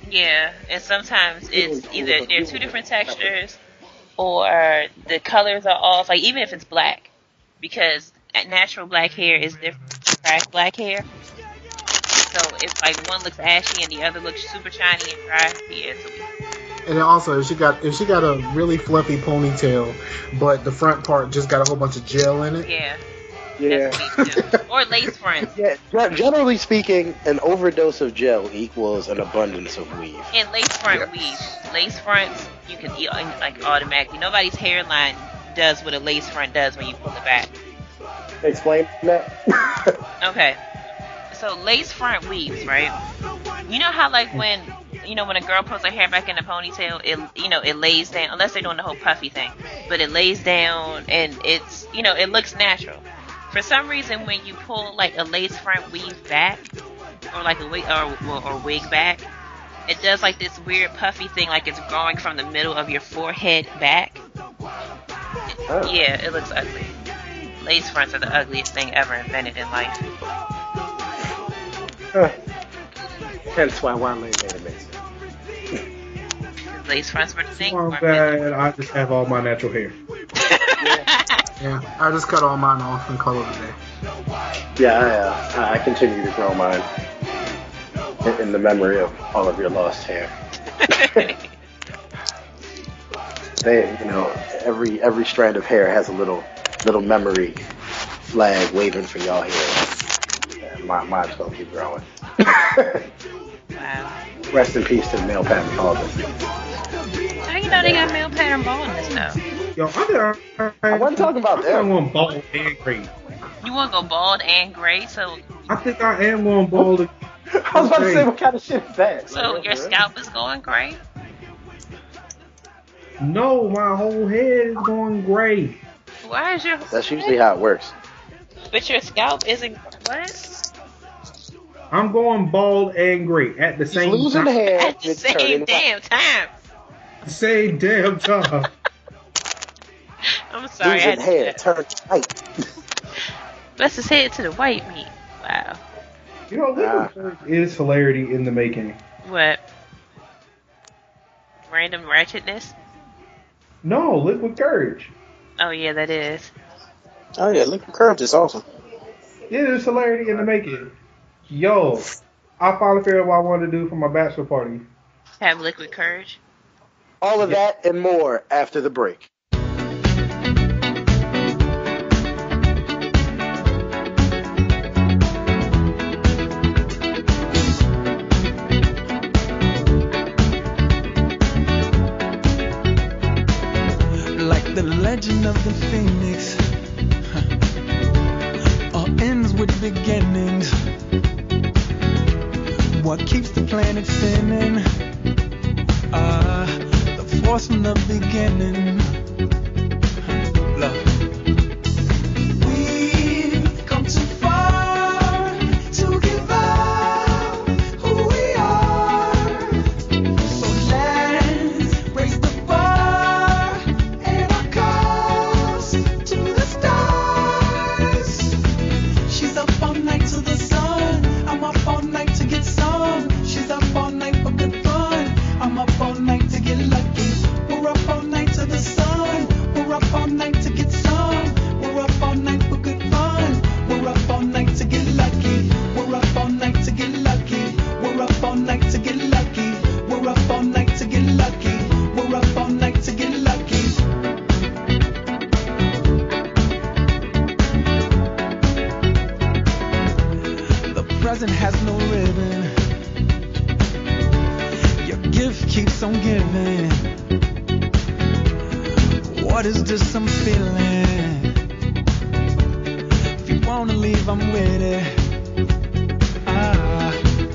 Yeah, and sometimes it's either there are two different textures or the colors are off. Like even if it's black, because natural black hair is different from cracked black hair. So it's like one looks ashy and the other looks super shiny and dry. Yeah, so And then also, if she got if she got a really fluffy ponytail, but the front part just got a whole bunch of gel in it. yeah, Yeah. that's me too. Or lace fronts. Yeah, gen- generally speaking, an overdose of gel equals an abundance of weave. And lace front weaves. Lace fronts, you can eat like automatically. Nobody's hairline does what a lace front does when you pull it back. Explain that. Okay. So lace front weaves, right? You know how like when you know when a girl pulls her hair back in a ponytail, it you know it lays down unless they're doing the whole puffy thing, but it lays down and it's you know it looks natural. For some reason, when you pull like a lace front weave back, or like a wig or, or, or wig back, it does like this weird puffy thing, like it's growing from the middle of your forehead back. Oh. Yeah, it looks ugly. Lace fronts are the ugliest thing ever invented in life. Huh. Hence why Wale made a mix. Lace fronts were the thing. I'm weren't bad. I just have all my natural hair. Yeah, I just cut all mine off and call it a day. Yeah, I, uh, I continue to grow mine in, in the memory of all of your lost hair. They, you know, every every strand of hair has a little little memory flag waving for y'all here. Yeah, my, mine's gonna keep growing. Wow. Rest in peace to the male pattern baldness. How you know they got male pattern baldness though? Yo, I, I, I wasn't talking about I that. think I'm going bald and gray. You want to go bald and gray, so I think I am going bald. And I was about to say, what kind of shit is that? so your scalp is going gray. No, my whole head is going gray. Why is your That's usually how it works. but your scalp isn't what? I'm going bald and gray at the He's same losing time. hair. At the you're same turning damn time. Same damn time. I'm sorry. I had Losing to hair, do that. turn white. Let's just head to the white meat. Wow. You know, Ah. Liquid Courage is hilarity in the making. What? Random wretchedness? No, Liquid Courage. Oh yeah, that is. Oh yeah, Liquid Courage is awesome. Yeah, there's hilarity in the making. Yo, I finally figured out what I wanted to do for my bachelor party. Have liquid courage. All of that and more after the break. Like the legend of the phoenix, huh, all ends with beginnings. What keeps the planet spinning? Ah, the force from the beginning. Look. We've come too far to give up who we are. So let's raise the bar and our cause to the stars. She's up all night to the sun. I'm up all night to get some. She's up all night for good fun. I'm up all night to get lucky. We're up all night to the sun. We're up all night to get some. We're up all night for good fun. We're up all night to get lucky. We're up all night to get lucky. We're up all night to get lucky. We're up all night to get lucky. We're up all night to get lucky. The present has no ribbon. Your gift keeps on giving. What is this I'm feeling? If you wanna leave, I'm with it. Ah.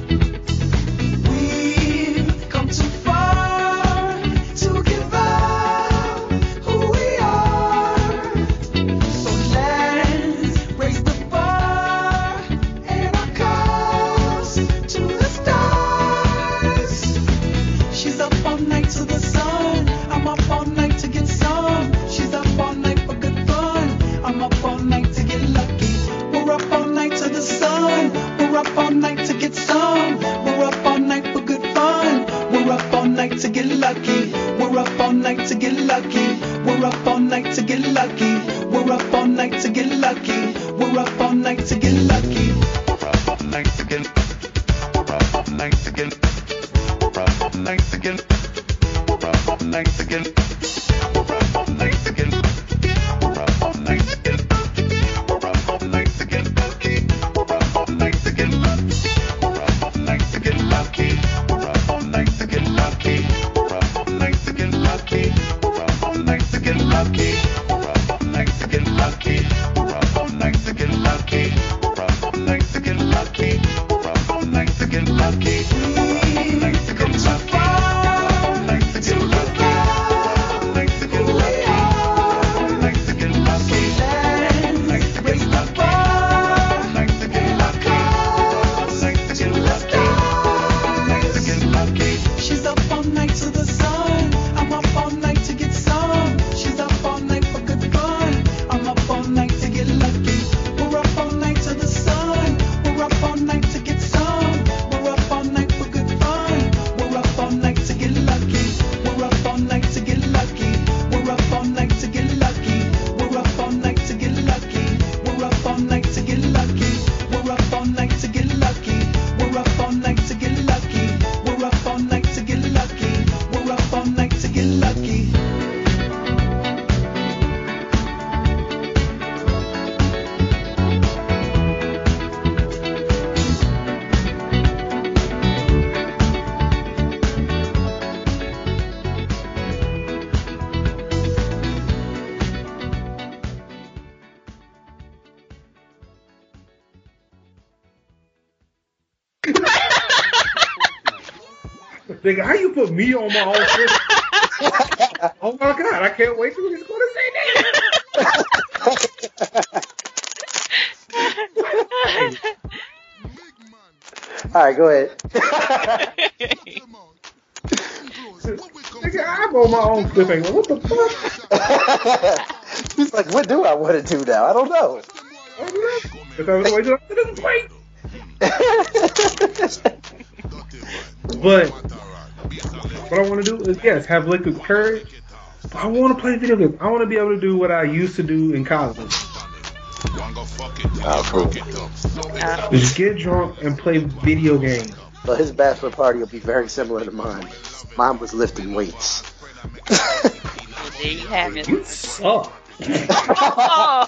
We've come too far to give up who we are. So let's raise the bar and our cause to the stars. She's up all night to the sun. I'm up all night to get some. She's up all night for good fun. I'm up all night to get lucky. We're up all night to the sun. We're up all night to get some. We're up all night for good fun. night to get lucky. We're up all night to get lucky. We're up all night to get lucky. We're up all night to get lucky. We're up all night to get lucky. We're up all night to get. We're up all night to get. We're up all night to get. We're up all night to get. We're up all night to get. We're up all night to get. We're up all night to get lucky. We're up all night to get lucky. We're up all night to get lucky. We're up all night to get lucky. We're up all night to get lucky. We're up all night to get lucky. We're up all night to get lucky. We're up all night to get lucky. We're up all night to get lucky. We're up all night to get lucky. We're up all night to get lucky. We're up all night to get lucky. She's up all night to the sun. I'm up all night to get some. She's up all night for good fun. I'm up all night to get lucky. We're up all night to the sun. We're up all night to get some. We're up all night for good fun. We're up all night to get lucky. We're up all night to get lucky. We're up all night to get lucky. We're up all night to get lucky. We're up all night to get lucky. We're up all night to get lucky. We're up all night to get lucky. We're up all night to get lucky. We're up all night to get lucky. Nigga, how you put me on my own list? Oh my god, I can't wait till he's gonna say that. All right, go ahead. Nigga, I'm on my own cliffhanger. What the fuck? He's like, what do I want to do now? I don't know. If I was waiting, I didn't wait. But what I want to do is, yes, have liquid courage. But I want to play video games. I want to be able to do what I used to do in college. Oh, cool. Just get drunk and play video games. So his bachelor party will be very similar to mine. Mine was lifting weights. There you have it. You suck. Oh.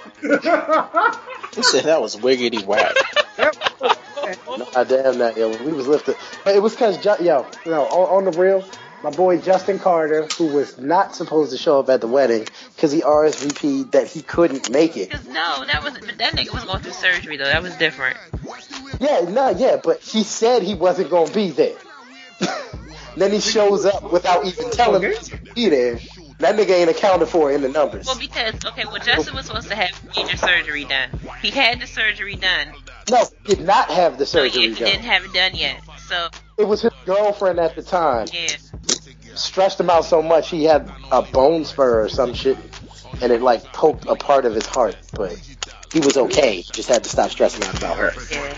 He said that was wiggity whack. No, I damn that, yo. We was lifting. But it was because, yo, you know, on, on the real, my boy Justin Carter, who was not supposed to show up at the wedding because he R S V P'd that he couldn't make it. Cause no, that was that nigga was going through surgery though. That was different. Yeah, no, yeah, but he said he wasn't going to be there. Then he shows up without even telling me to be there. That nigga ain't accounted for in the numbers. Well, because okay, well Justin was supposed to have major surgery done. He had the surgery done. No, he did not have the So surgery yeah, he done. didn't have it done yet. So It was his girlfriend at the time. yeah. Stressed him out so much he had a bone spur or some shit, and it like poked a part of his heart. But he was okay. Just had to stop stressing out about her. Yeah.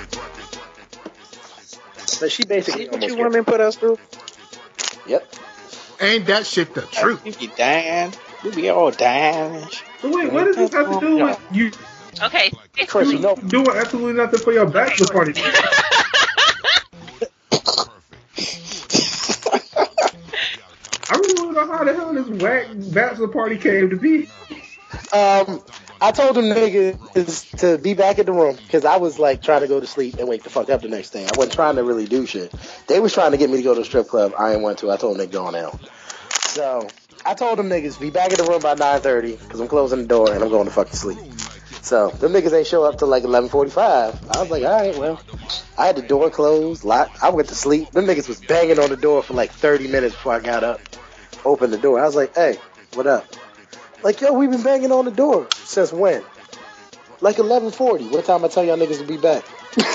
But she basically See what almost you killed women put us through? him. Yep. Ain't that shit the truth? We be dying. We be all dying. and shit. So wait, what does this have to do with you Okay. Chris, you know, doing absolutely nothing for your bachelor party? I really want to know how the hell this whack bachelor party came to be. um, I told them niggas to be back in the room because I was like trying to go to sleep and wake the fuck up the next day. I wasn't trying to really do shit. They was trying to get me to go to a strip club. I didn't want to. I told them they going out. So I told them niggas be back in the room by nine thirty because I'm closing the door and I'm going to fucking sleep. So them niggas ain't show up till like eleven forty-five. I was like, all right, well, I had the door closed, locked. I went to sleep. Them niggas was banging on the door for like thirty minutes before I got up, opened the door. I was like, hey, what up? Like, yo, we been banging on the door. Since when? Like eleven forty. What time I tell y'all niggas to be back?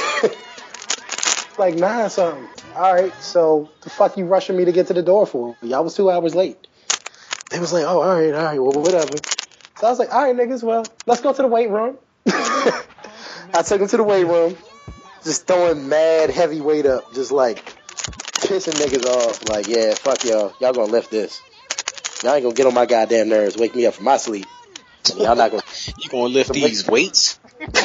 Like nine something. All right, so the fuck you rushing me to get to the door for? Y'all was two hours late. They was like, oh, all right, all right, well, whatever. So I was like, all right, niggas, well, let's go to the weight room. I took them to the weight room, just throwing mad heavy weight up, just like pissing niggas off. Like, yeah, fuck y'all. Y'all gonna lift this. Y'all ain't gonna get on my goddamn nerves. Wake me up from my sleep. Y'all not gonna. You gonna lift these weights?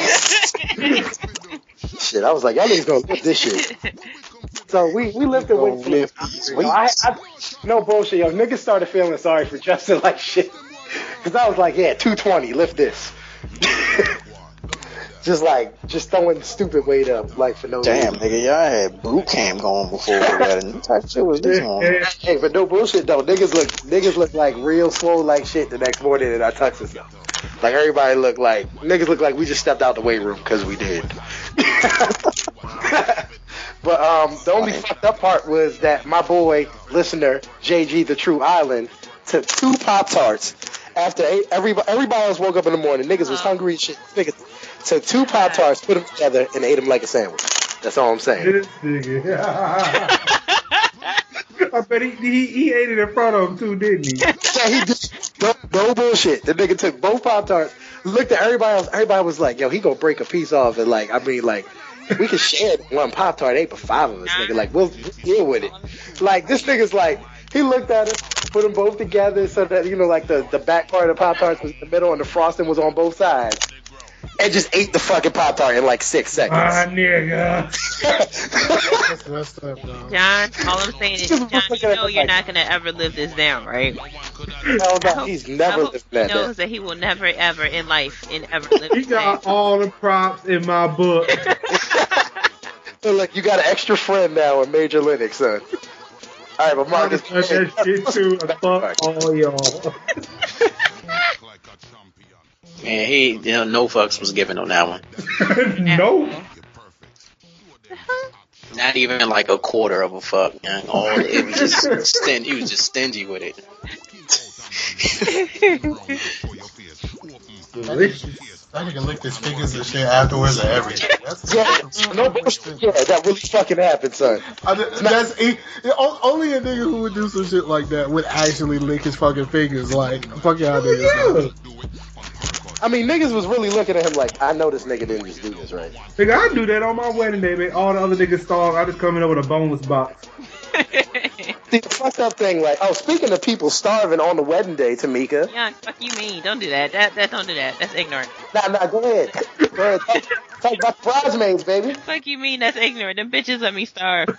Shit, I was like, y'all niggas gonna lift this shit. So we we lifted Gonna weights. lift these Yo, I, weights. I, no bullshit, yo. Niggas started feeling sorry for Justin like shit. Cause I was like, yeah, two twenty, lift this. Just like, just throwing stupid weight up, like for no Damn, reason. nigga, y'all had boot camp going before that. What type of shit was this one? Hey, but no bullshit though. Niggas look, niggas look like real swole like shit the next morning in our tuxes though. Like everybody look like, niggas look like we just stepped out the weight room because we did. But um, the only fucked up part was that my boy, listener, J G the True Island, took two Pop Tarts after eight, everybody, everybody else woke up in the morning. Niggas was hungry as shit. Niggas took two Pop Tarts, put them together, and ate them like a sandwich. That's all I'm saying. This nigga. I bet he, he he ate it in front of him too, didn't he? Yeah, he did. No, no bullshit. The nigga took both Pop Tarts, looked at everybody else. Everybody was like, yo, he gonna break a piece off. And like, I mean, like, we can share one Pop Tart, ain't but five of us, nigga. Like, we'll, we'll deal with it. Like, this nigga's like, he looked at it, put them both together so that, you know, like the, the back part of the Pop Tarts was in the middle and the frosting was on both sides. And just ate the fucking Pop Tart in like six seconds. Ah, nigga. That's messed up, dog. John, all I'm saying is, John, you know you're not gonna ever live this down, right? Hell no, he's I never hope lived he that knows down. that he will never, ever in life, in ever live He this down. got all the props in my book. So look, you got an extra friend now in Major Linux, son. All right, but I Marcus, just got that shit too. And fuck all y'all. Man, he, you know, no fucks was given on that one. No. Not even like a quarter of a fuck, man. All it was just stingy. He was just stingy with it. Delicious. That nigga licked his fingers and shit afterwards and everything. That's, yeah, no bullshit. Yeah, that really fucking happened, son. I, that's he, o- only a nigga who would do some shit like that would actually lick his fucking fingers. Like, fuck y'all niggas. Yeah. I mean, niggas was really looking at him like, I know this nigga didn't just do this, right? Nigga, I do that on my wedding day, man. All the other niggas starve. I just come in over with a boneless box. See, the fucked up thing, like, oh, speaking of people starving on the wedding day, Tamika. Yeah, fuck you mean? Don't do that. That that don't do that. That's ignorant. Nah, nah, go ahead. Go ahead. Talk, talk about the bridesmaids, baby. Fuck you mean? That's ignorant. Them bitches let me starve.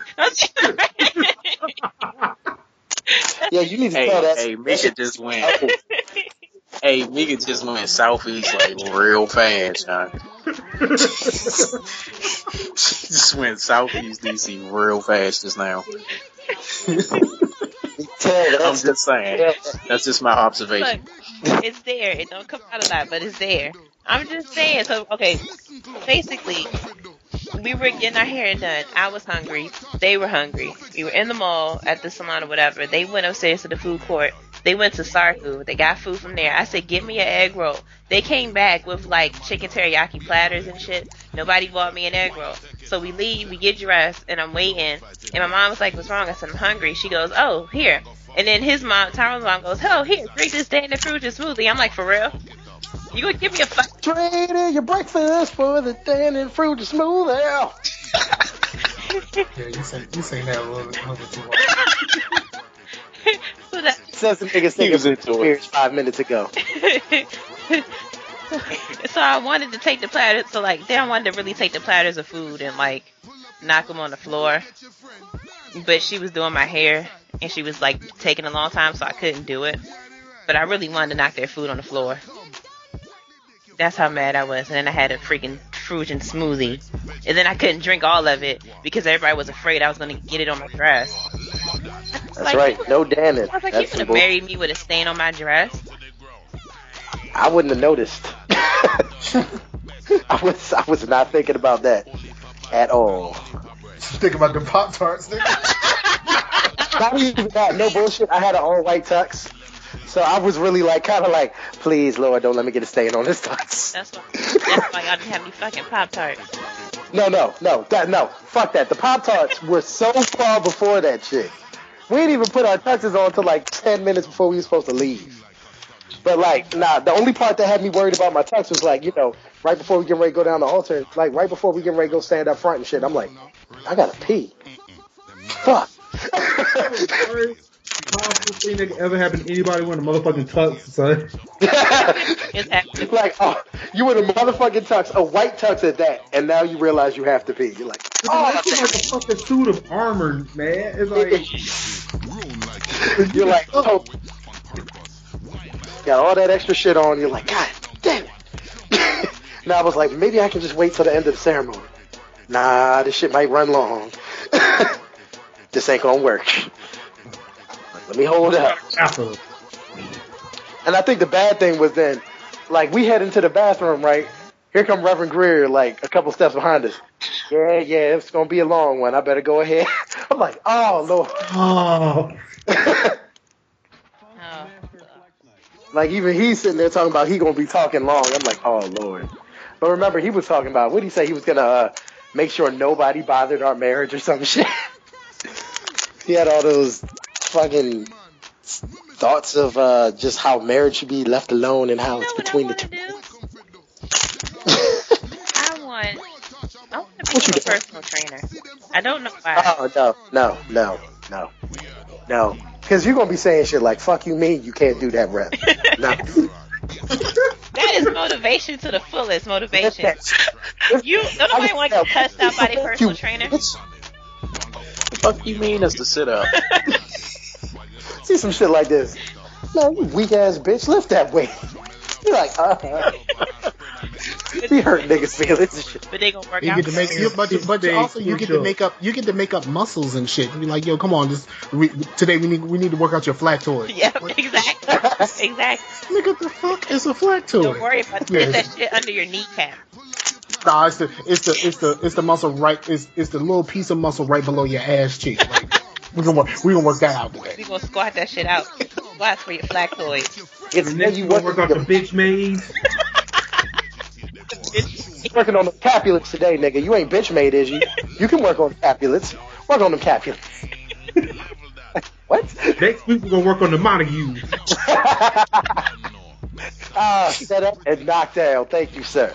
Yeah, you need to Hey, tell that. hey, Mika just went. Hey, Mika just went southeast like real fast, John. Just went southeast D C real fast just now. Tell that. I'm just saying. That's just my observation. Look, it's there. It don't come out a lot, but it's there. I'm just saying. So, okay, basically, we were getting our hair done. I was hungry. They were hungry. We were in the mall at the salon or whatever. They went upstairs to the food court. They went to Sarku. They got food from there. I said, get me an egg roll. They came back with like chicken teriyaki platters and shit. Nobody bought me an egg roll. So we leave, we get dressed, and I'm waiting. And my mom was like, what's wrong? I said, I'm hungry. She goes, oh, here. And then his mom, Tyrone's mom goes, oh, here, drink this Dandy Fruit smoothie. I'm like, for real? You gonna give me a fuck? Trading your breakfast for the Dandy Fruit smoothie. Yeah, you say you say that a little, a little bit too much. So that, Says the nigga He was thinking into it. Spears five minutes ago. so I wanted to take the platters. So like, they don't want to really take the platters of food and like knock them on the floor. But she was doing my hair and she was like taking a long time, so I couldn't do it. But I really wanted to knock their food on the floor. That's how mad I was. And then I had a freaking Fruition smoothie. And then I couldn't drink all of it because everybody was afraid I was going to get it on my dress. That's Like, right. No Dannon. I was like, That's you could have some bull- married me with a stain on my dress. I wouldn't have noticed. I was I was not thinking about that at all. Think about the Pop Tarts, nigga. Not even that. No bullshit. I had an all white tux. So I was really like, kind of like, please, Lord, don't let me get a stain on this tux. That's why, that's why y'all didn't have any fucking Pop-Tarts. No, no, no, that, no, fuck that. The Pop Tarts were so far before that shit. We didn't even put our tuxes on until like ten minutes before we were supposed to leave. But like, nah, the only part that had me worried about my tux was like, you know, right before we get ready to go down the altar, like right before we get ready to go stand up front and shit, I'm like, I gotta pee. Fuck. Worst possible thing that could ever happen to anybody wearing a motherfucking tux, son. It's happening. Like, oh, you in a motherfucking tux, a white tux at that, and now you realize you have to pee. You're like, oh, That's like a fucking suit of armor, man. It's like, you're like, oh, got all that extra shit on. You're like, God damn it. Now I was like, maybe I can just wait till the end of the ceremony. Nah, this shit might run long. This ain't gonna work. Let me hold up. after. And I think the bad thing was then, like, we head into the bathroom, right? Here come Reverend Greer, like, a couple steps behind us. Yeah, yeah, it's gonna be a long one. I better go ahead. I'm like, oh, Lord. Oh. Oh. Like, even he's sitting there talking about he gonna be talking long. I'm like, oh, Lord. But remember, he was talking about, what did he say? He was gonna uh, make sure nobody bothered our marriage or some shit. He had all those fucking thoughts of uh, just how marriage should be left alone and how You know it's what I between the want to two. do? I want, I want to What you become a doing? personal trainer. I don't know why. Oh, no, no, no, no, no. Because you're going to be saying shit like, fuck you, me, you can't do that rep. No. That is motivation to the fullest motivation. You, don't nobody want to get cussed out by their personal trainer? The fuck you mean that's the sit up? See some shit like this. No, you weak ass bitch, lift that weight. You're like, uh huh. He hurt niggas' feelings and shit. But they gonna work You out. get to make, you, but, but Stay also you get to chill. make up, you get to make up muscles and shit. Be like, yo, come on, this we, today we need we need to work out your flactoid. Yeah, exactly. Exactly. Nigga, the fuck is a flactoid? Don't worry about it. Yeah. Put that shit under your kneecap. Nah, it's the it's the it's the it's the muscle right. It's it's the little piece of muscle right below your ass cheek. Like, we gonna work we gonna work that out today. We gonna squat that shit out. Squats for your flactoids. It's And when then you you gonna work work out the bitch maze. working on the Capulets today, nigga. You ain't bitch made, is you? You can work on the Capulets. Work on them Capulets. What? Next week we're gonna work on the Montagues. Ah, set up and knock down. Thank you, sir.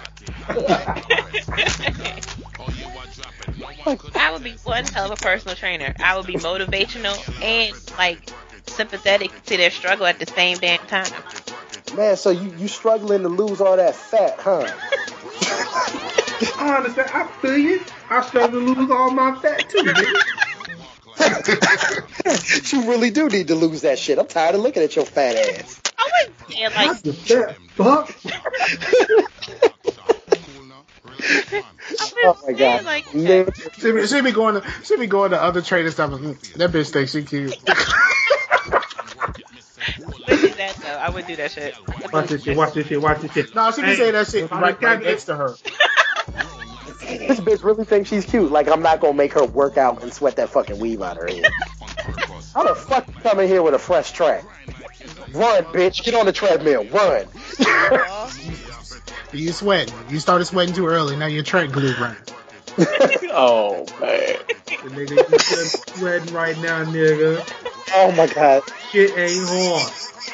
I would be one hell of a personal trainer. I would be motivational and like sympathetic to their struggle at the same damn time. Man, so you, you struggling to lose all that fat, huh? I understand. I feel you. I struggle to lose all my fat too, nigga. You really do need to lose that shit. I'm tired of looking at your fat ass. I wouldn't say it like What the fat fuck? Oh my god. like Nigga. Should be, should be going to should be going to other trainers stuff. Mm, that bitch thinks she cute. I would do that though. I would do that shit. Watch this shit. Watch this shit. Watch this shit. No, she be Hey, saying that shit if I right, got right next to her. This bitch really thinks she's cute. Like, I'm not gonna make her work out and sweat that fucking weave out her head. How the fuck you come in here with a fresh track? Run, bitch. Get on the treadmill. Run. You sweating. You started sweating too early. Now your track glue running. Oh man. The nigga, you still sweating right now, nigga. Oh my god. Shit ain't hard.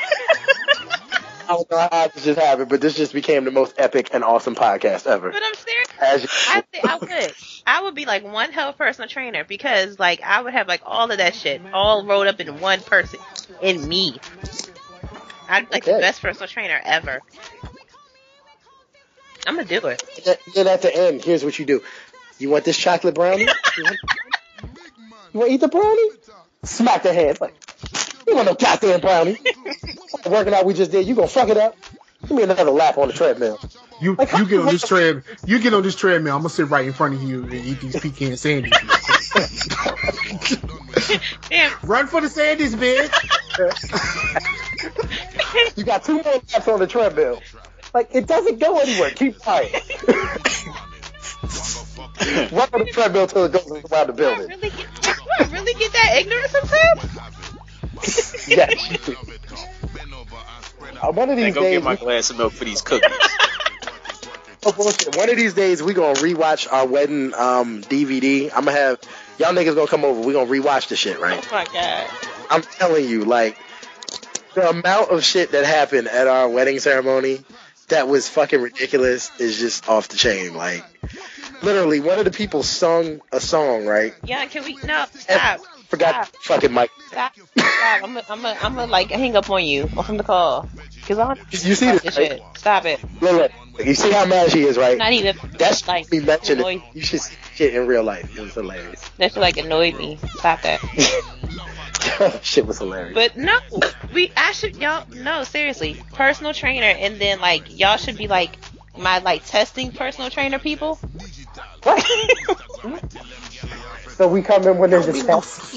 I don't know how this just happened, but this just became the most epic and awesome podcast ever. But I'm serious. As you- I think I would. I would be like one hell of a personal trainer because like I would have like all of that shit all rolled up in one person, in me. I'd be like the Okay. best personal trainer ever. I'm gonna do it. Then at the end, here's what you do. You want this chocolate brownie? You want, you want to eat the brownie? Smack the head. Like, you want no goddamn brownie. The working out we just did, you gonna fuck it up? Give me another lap on the treadmill. You Like, how you get on you this want- tread. You get on this treadmill. I'm gonna sit right in front of you and eat these pecan sandies. Damn. Run for the sandies, bitch. You got two more laps on the treadmill. Like, it doesn't go anywhere. Keep quiet. Run on the treadmill till it goes around the Do I building. really get, do I really get that ignorant sometimes? Yes. Uh, one of Hey, these go days, get my glass of milk for these cookies. oh, bullshit. One of these days, we gonna rewatch our wedding um, D V D. I'm gonna have y'all niggas gonna come over. We gonna rewatch the shit, right? Oh my god. I'm telling you, like the amount of shit that happened at our wedding ceremony that was fucking ridiculous is just off the chain. Like, literally, one of the people sung a song, right? Yeah, can we no stop. Forgot fucking Mike. Stop. Stop. I'm gonna, I'm gonna, I'm gonna like hang up on you from the call. Cause I don't You see this, this right? shit. Stop it. Look, look, you see how mad she is, right? Not even That's like me mentioned annoyed. it. You should see shit in real life. It was hilarious. That shit like annoyed me. Stop that. Shit was hilarious. But no, we I should y'all no seriously personal trainer, and then like y'all should be like my like testing personal trainer people. What? So we come in when there's a test.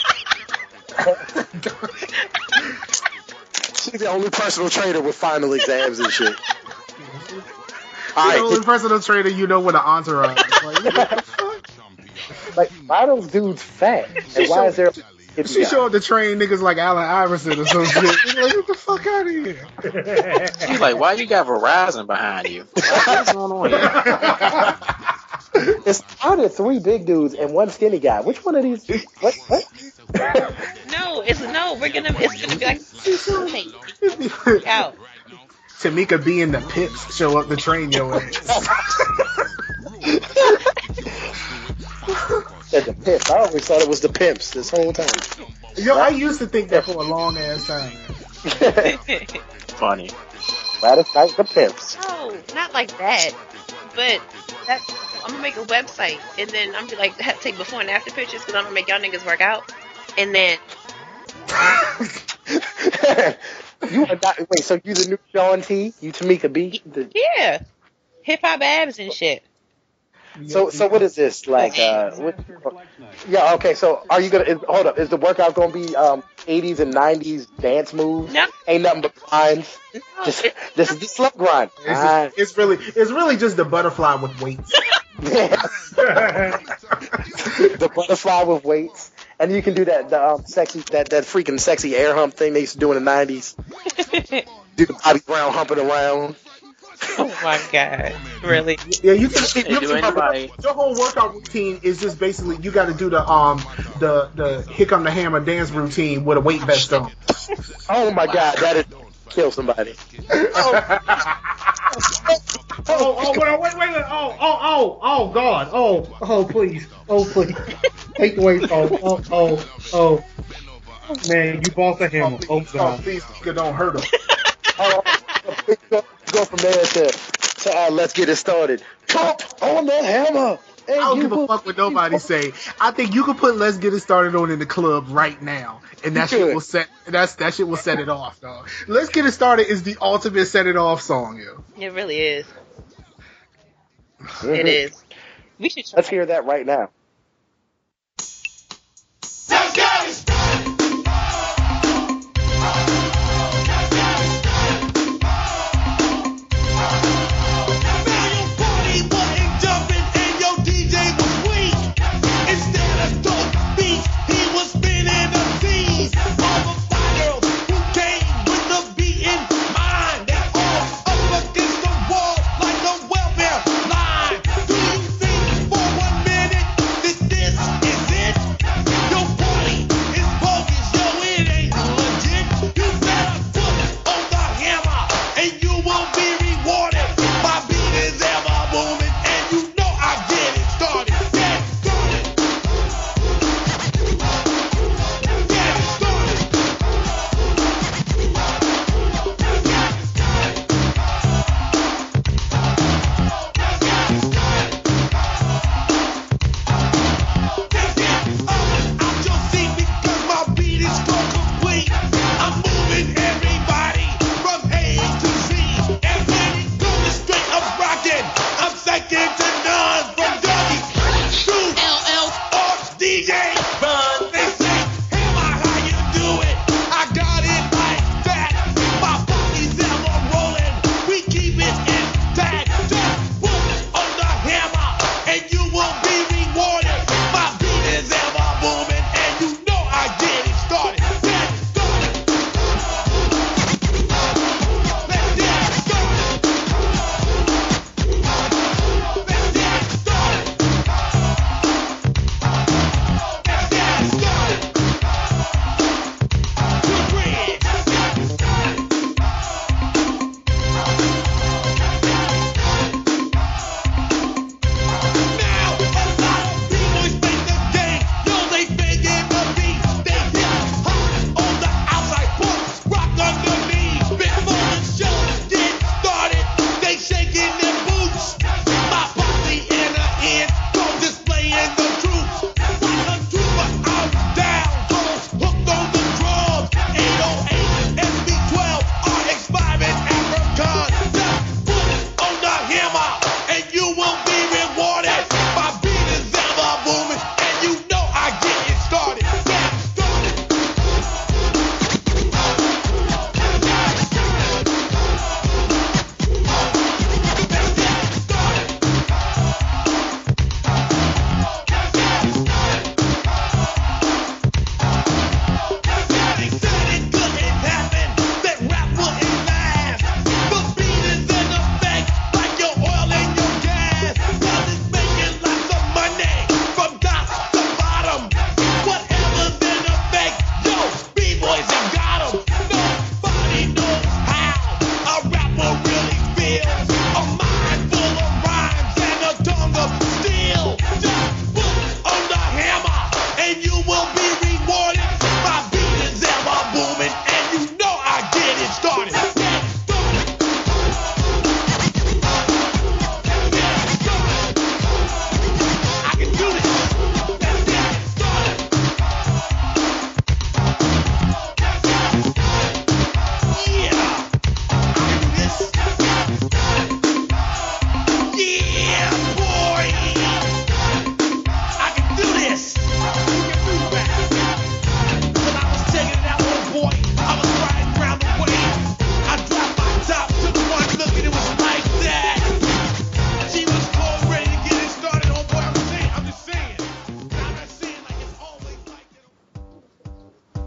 She's the only personal trainer with final exams and shit. All The only right, personal trainer you know with an entourage. Like, what the fuck? like why are those dudes fat? And why is there? She showed up to train niggas like Allen Iverson or some shit. She's like, get the fuck out of here. She's like, why you got Verizon behind you? What's going on here? It's how there three big dudes and one skinny guy. Which one of these? What? What? No, it's no. We're gonna. It's gonna be like hey, out. Tamika B and the Pips show up to train your ass. Said the pimps. I always thought it was the pimps this whole time. Yo, I used to think that for a long ass time. Funny. Right, it's like the pimps. No, not like that. But that I'm gonna make a website, and then I'm gonna like have, take before and after pictures, because I'm gonna make y'all niggas work out, and then You are not. Wait, so you the new Sean T? You Tamika B? The, yeah, hip hop abs and shit. so, so what is this like? Uh, what, yeah, okay. So, are you gonna? Is, hold up. Is the workout gonna be um eighties and nineties dance moves? No. Ain't nothing but grinds. No, Just, it- this is the slip grind. It's, Ah. just, it's really, it's really just the butterfly with weights. The butterfly with weights, and you can do that the um, sexy that that freaking sexy air hump thing they used to do in the nineties. Do the Bobby Brown humping around. Oh my god, really? Yeah, you can. Hey, You do can anybody- your whole workout routine is just basically you got to do the um the the Here Come the Hammer dance routine with a weight vest on. Oh my God, that is kill somebody. Oh, oh, wait, wait, wait, wait. Oh, oh, oh, oh, God. Oh, oh, please. Oh, please. Take the weight off. Oh, oh, oh. Man, you bought the hammer. Oh, Oh, God. please, nigga, don't hurt him. Oh, go, go from there to, to uh, let's get it started. Pump on the hammer. Hey, I don't you give a will- fuck what nobody say. I think you could put "Let's Get It Started" on in the club right now, and that You shit could. will set. That's that shit will set it off, dog. "Let's Get It Started" is the ultimate set it off song, yo. It really is. Mhm. It is. We should try. Let's hear that right now.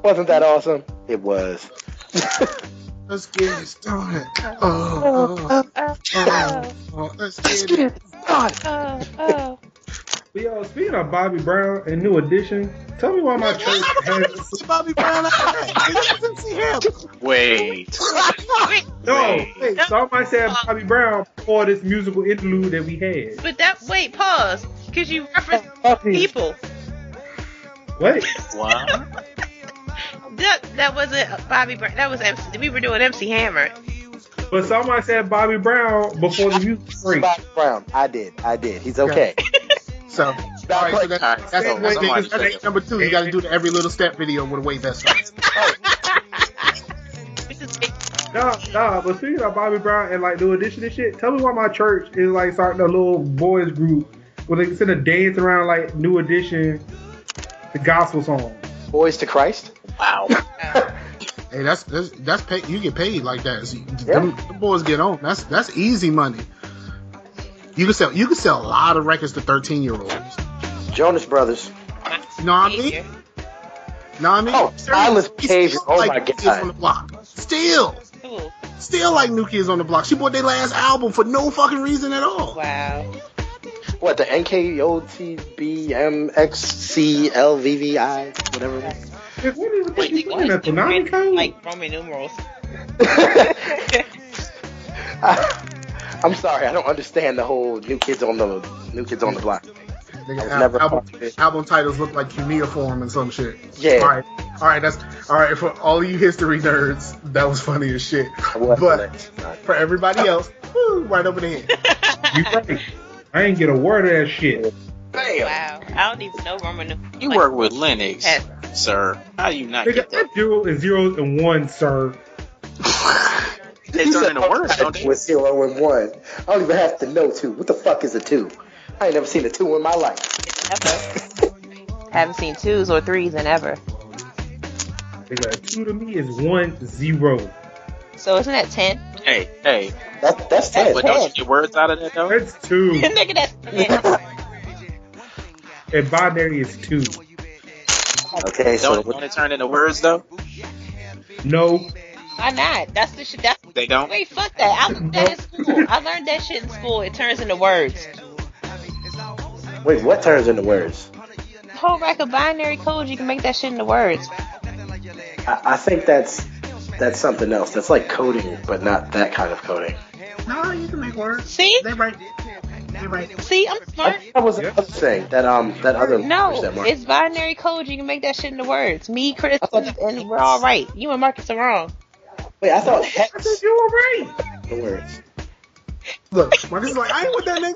Wasn't that awesome? It was. Let's get it started. Oh, oh, Oh, oh, oh, let's get it. oh, oh. But yo, speaking of Bobby Brown and New Edition, tell me why my church has. See Bobby Brown after that. You see him. Wait. No, Wait. hey, somebody said Bobby Brown before this musical interlude that we had. But that, wait, pause. Because you referenced people. Wait, What? That, that wasn't Bobby Brown. That was M C. We were doing M C Hammer. but somebody said Bobby Brown before the music break. Bobby Brown. I did. I did. He's okay. So, all right, so that, Alright, that's, so that's, somebody that's said- number two. You got to do the every little step video with a weight vest on. We just make- Nah, nah, but speaking of Bobby Brown and like New Edition and shit, tell me why my church is like starting a little boys group where they instead of dance around like New Edition, the gospel song. Boys to Christ. Wow. Hey, that's that's that's pay, you get paid like that. See, Yeah. them, them boys get on. That's that's easy money. You can sell you can sell a lot of records to thirteen year olds. Jonas Brothers. You know what I mean? No, I mean, Oh, Silas Behavior. Oh my New Kids God. on the Block. Still, Ooh, still like New Kids on the Block. She bought their last album for no fucking reason at all. wow. What, the N K O T B M X C L V V I, whatever it is? Like, what is Wait, you they looking at the Konami Roman, code? like Roman numerals. I, I'm sorry, I don't understand the whole New Kids on the New Kids on the Block. Nigga, I was al- never album, part of it. album titles look like cuneiform and some shit. Yeah. All right, all right. That's all right for all you history nerds. That was funny as shit. I wasn't But like- for everybody else, woo, right over the head. You right. I ain't get a word of that shit. Damn. Wow. I don't even know Roman numerals. You work with Linux, Yes. sir. How do you not Nigga, get that? that's zero and zeros and one, sir. They turn into words, don't they? With zero and one. I don't even have to know two. What the fuck is a two? I ain't never seen a two in my life. Ever. Haven't seen twos or threes in ever. Nigga, two to me is one zero. So isn't that ten? Hey, hey. That, that's ten. But don't you get words out of that, though? That's two. Nigga, that's ten. And binary is two. Okay, so Don't, don't it turn into words, though? No. Why not? That's the shit. That's They don't? wait. Fuck that. I learned that in school. I learned that shit in school. It turns into words. wait, what turns into words? The whole rack of binary code, you can make that shit into words. I, I think that's that's something else. That's like coding, but not that kind of coding. No, you can make words. See? They right. They right. See, I'm smart. That was the other thing. That um, that other No, language that Mark- it's binary code. You can make that shit into words. Me, Chris, and we're all right. You and Marcus are wrong. Wait, I thought I hex think you were right. the words. Look, Marcus is like, I ain't with that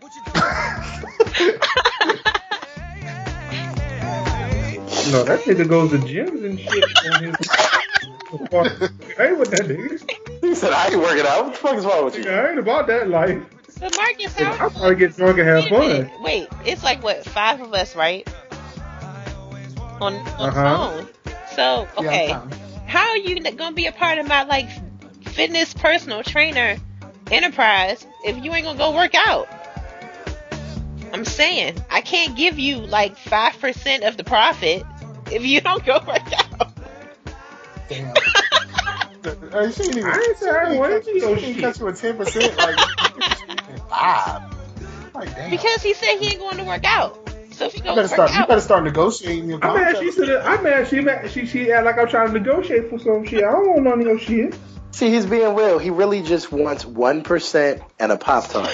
nigga. No, that nigga goes to gyms and shit. On his... I ain't with that nigga. He said, I ain't working out. What the fuck is wrong with you? Nigga, I ain't about that life. But Marcus, I'm how? trying to get drunk and have Wait a minute. fun. Wait, it's like what, five of us, right? On, on Uh-huh. phone. So okay, Yeah, I'm fine. how are you n- gonna be a part of my like fitness personal trainer enterprise if you ain't gonna go work out? I'm saying I can't give you like five percent of the profit if you don't go work out. Damn. Hey, she didn't even, I ain't say I she wanted didn't to, cut- oh, she didn't shit. cut you a ten percent like five. Like damn. Because he said he ain't going to work out. So if you you go better work start. You out, better start negotiating your I'm mad contract. she said it. I'm mad she mad, she she act like I'm trying to negotiate for some shit. I don't want none of your shit. See, he's being real. He really just wants one percent and a Pop Tart.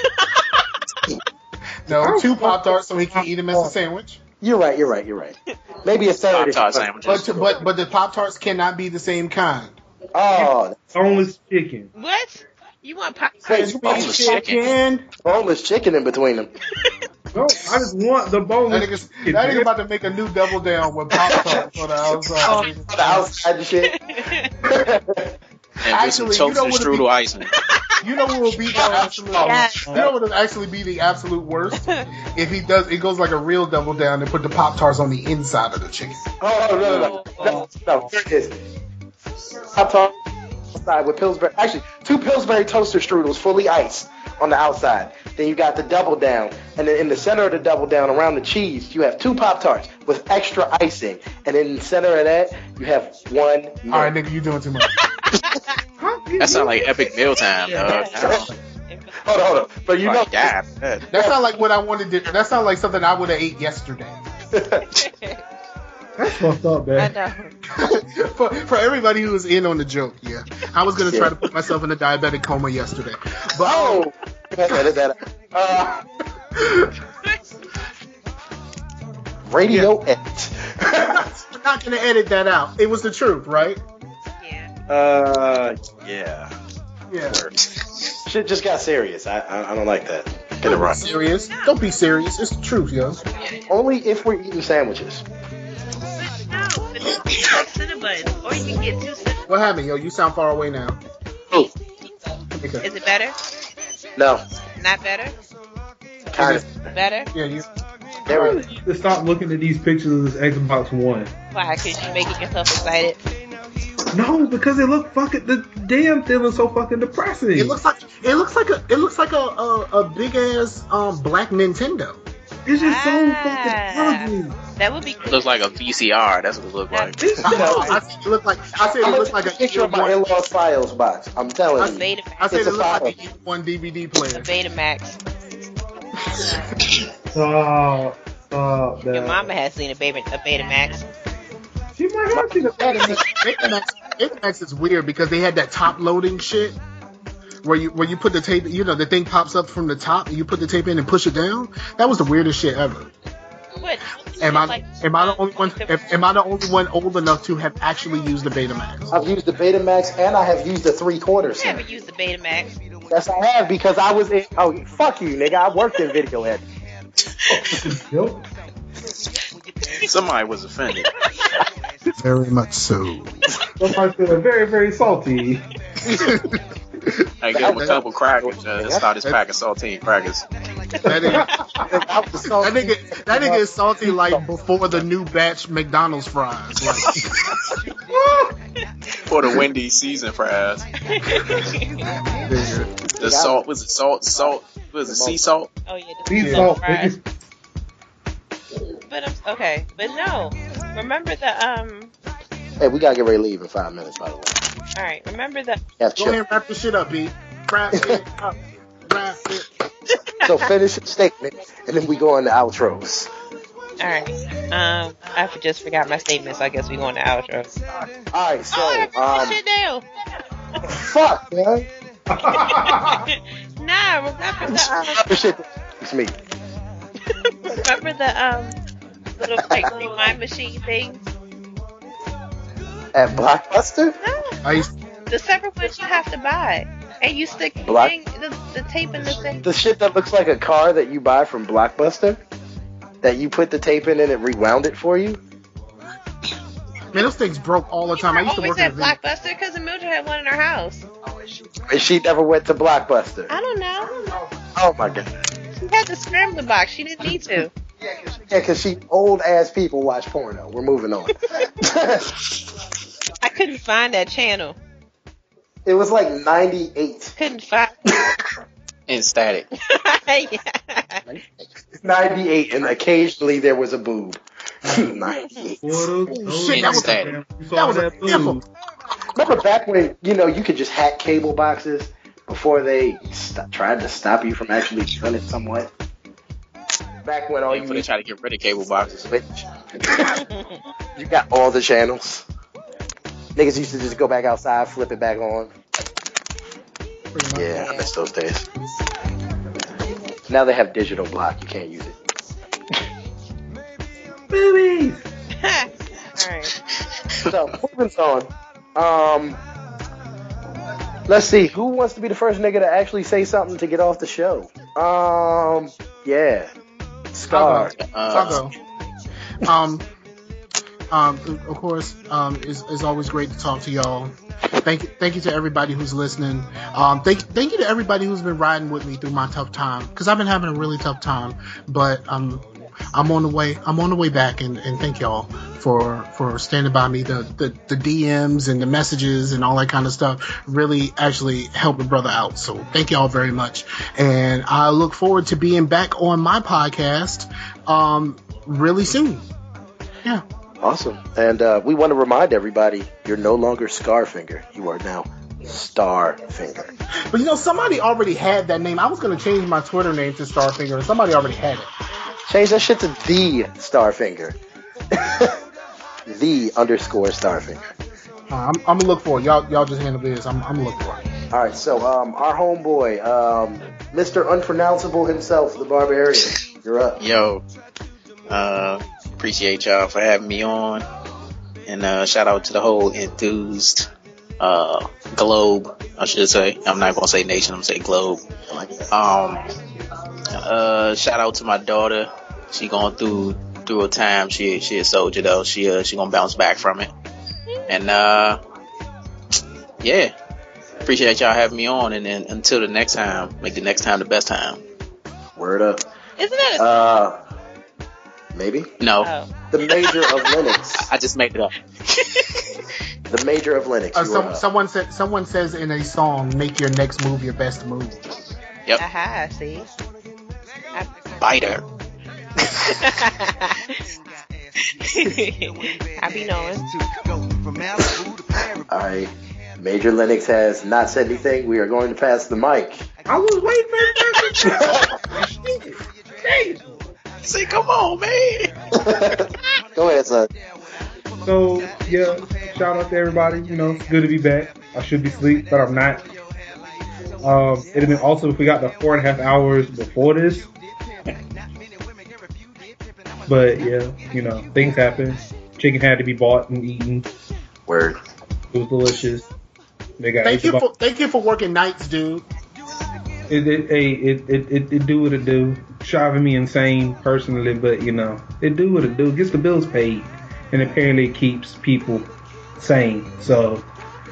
No, two Pop Tarts so he can eat them as a sandwich. You're right. You're right. You're right. Maybe a third. if- Pop-Tart sandwiches. But but but the Pop Tarts cannot be the same kind. Oh, Boneless chicken. what? You want pop? wait, boneless chicken. boneless chicken in between them. No, I just want the That boneless nigga's chicken. that nigga about to make a new double down with Pop Tarts on the outside. The outside and shit. And just some Actually, you know toasted what it'd be- strudel icing. You know what will be the absolute? Yes. You know what will actually be the absolute worst? If he does, it goes like a real double down and put the Pop Tarts on the inside of the chicken. Oh no no no no no! Here it is. Pop Tart outside with Pillsbury. Actually, two Pillsbury toaster strudels, fully iced on the outside. Then you got the double down, and then in the center of the double down, around the cheese, you have two Pop Tarts with extra icing, and in the center of that, you have one. Milk. All right, nigga, you doing too much. That sounds like epic mealtime, dog. hold on, hold on. But you know, yeah, That sounds like what I wanted to. That sounds like something I would have ate yesterday. That's fucked up, I man. know. for, for everybody who was in on the joke, yeah, I was gonna try to put myself in a diabetic coma yesterday, but oh, edit that out. Uh, radio edit. we're not gonna edit that out. It was the truth, right? Yeah. uh, yeah. Yeah. Shit just got serious. I I, I don't like that. Get it Don't be right. serious. Don't be serious. It's the truth, yo. Only if we're eating sandwiches. No, it's like Cinnabon. Or you can get two Cinnabon. What happened, yo? You sound far away now. Oh, Okay. Is it better? no. Not better? Kind of. Better? Yeah, you. There we go. To stop looking at these pictures of this Xbox One. Why? Because you're making yourself excited. No, because they look fucking. The damn thing looks so fucking depressing. It looks like it looks like a it looks like a a, a big ass um black Nintendo. It's just so Ah. fucking ugly. That would be cool. looks like a V C R. That's what it looked like. It's No, not. I said it looked like I said I'm it gonna looked like take a a picture of my one. in-laws files box. I'm telling I you. Beta, I said It's it a looked like file. a one D V D player. Betamax. Oh, oh, Your man. mama has seen a, Beta, a Betamax. She might have seen a Betamax, Betamax is weird because they had that top loading shit where you where you put the tape, you know, the thing pops up from the top and you put the tape in and push it down. That was the weirdest shit ever. What? Am I Like, am I the only one? like Am, am I the only one old enough to have actually used the Betamax? I've used the Betamax and I have used the three quarters. I never used the Betamax. Yes, I have because I was in. Oh, fuck you, nigga! I worked in video editing. Nope. Somebody was offended. Very much so. Somebody's feeling very, very salty. I give him a couple crackers. Uh, start his pack of saltine crackers. That nigga, that nigga, that nigga is salty like before the new batch McDonald's fries. Like, For the Wendy's season fries. nigga. The salt, was it salt? Salt? Was it sea salt? Oh yeah, the Sea sea salt, fries. nigga. But I'm okay. But no, remember the um. Hey, we gotta get ready to leave in five minutes, by the way. All right, remember the. Have Go chill. ahead and wrap this shit up, B. Wrap it up. Wrap it. So finish the statement, and then we go on the outros. All right. Um, I f- just forgot my statement, so I guess we go on the outro. All right, so Oh, I wrote um, this shit down. fuck, man. Nah, remember the um, Other shit. It's me. remember the um little like rewind machine things. At Blockbuster. No, I used, the separate ones you have to buy, and you stick the Block- thing, the, the tape in the thing. The shit that looks like a car that you buy from Blockbuster, that you put the tape in and it rewound it for you. man, those things broke all the time. I used to always work at at a video. Blockbuster because Mildred had one in her house. And she never went to Blockbuster. I don't know. Oh my god. She had the scrambler box. She didn't need to. Yeah, because she old ass people watch porno. We're moving on. I couldn't find that channel. It was like ninety-eight. Couldn't find. And static. Yeah. ninety-eight, and occasionally there was a boob. ninety-eight. What a- oh, shit, that was a- You saw that was a that nipple. move. Remember back when, you know, you could just hack cable boxes before they st- tried to stop you from actually doing it somewhat? Back when all you Before they need try to get rid of cable boxes. switch. You got all the channels. Niggas used to just go back outside, flip it back on. Yeah, I miss those days. Now they have digital block. You can't use it. Boobies! Alright. So, moving on. Um, let's see. Who wants to be the first nigga to actually say something to get off the show? Um, yeah. Scar. I'll Uh, go. Um, um, of course, um, it's, it's always great to talk to y'all. Thank you, thank you to everybody who's listening. Um, thank, thank you to everybody who's been riding with me through my tough time, because I've been having a really tough time. But um, I'm on the way. I'm on the way back, and, and thank y'all for for standing by me. The, the the D Ms and the messages and all that kind of stuff really actually helped a brother out. So thank y'all very much, and I look forward to being back on my podcast um, really soon. Yeah. Awesome. And uh, we want to remind everybody, you're no longer Scarfinger. You are now Starfinger. But you know, somebody already had that name. I was going to change my Twitter name to Starfinger, and somebody already had it. Change that shit to the Starfinger. The underscore Starfinger. Uh, I'm, I'm gonna look for it. Y'all, y'all just handle this. I'm, I'm gonna look for it. All right. So, um, our homeboy, um, Mister Unpronounceable himself, the Barbarian. You're up. Yo, uh, appreciate y'all for having me on, and uh, shout out to the whole enthused uh, globe. I should say. I'm not gonna say nation. I'm gonna say globe. Um, uh, shout out to my daughter. She going through through a time. She she a soldier though. She uh she gonna bounce back from it. And uh, yeah, appreciate y'all having me on. And then until the next time, make the next time the best time. Word up. Isn't that a Uh, maybe No, oh. the Major of Linux. I just made it up. The Major of Linux. Uh, you some, are up. someone said. Someone says in a song, "Make your next move your best move." Yep, Aha, see? I- biter. I be knowing. All right. Major Linux has not said anything. We are going to pass the mic. I was waiting for that. Say, come on, man. Go ahead, son. So, yeah, shout out to everybody. You know, it's good to be back. I should be asleep, but I'm not. Um, it'd have been awesome if we got the four and a half hours before this. But, yeah, you know, things happen. Chicken had to be bought and eaten. Word. It was delicious. They got Thank you Ichiban- for thank you for working nights, dude. It it, hey, it, it, it, it do what it do. Driving me insane personally, but you know, it do what it do. It gets the bills paid, and apparently it keeps people sane. So,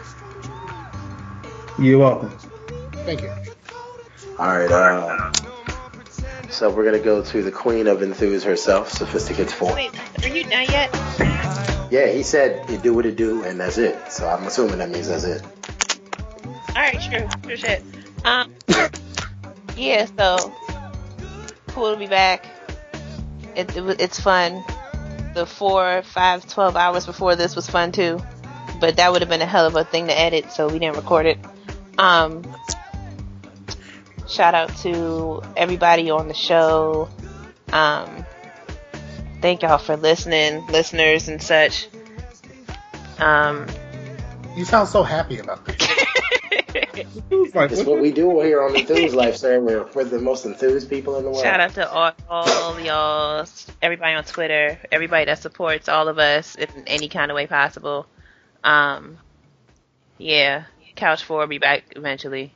you're welcome. Thank you. All right. Uh, so we're gonna go to the Queen of Enthuse herself, Sophisticates Four. Wait, are you done yet? Yeah, he said it do what it do, and that's it. So I'm assuming that means that's it. Alright, sure, sure shit. Um, yeah, so, cool to be back. It, it, wa- it's fun. The four, five, twelve hours before this was fun too. But that would have been a hell of a thing to edit, so we didn't record it. Um, shout out to everybody on the show. Um, thank y'all for listening, listeners and such. Um, You sound so happy about this. It's like, It's what we do here on Enthuse Life, sir. We're, we're the most enthused people in the world. Shout out to all, all y'all, everybody on Twitter, everybody that supports all of us in any kind of way possible. Um, yeah, Couch four will be back eventually.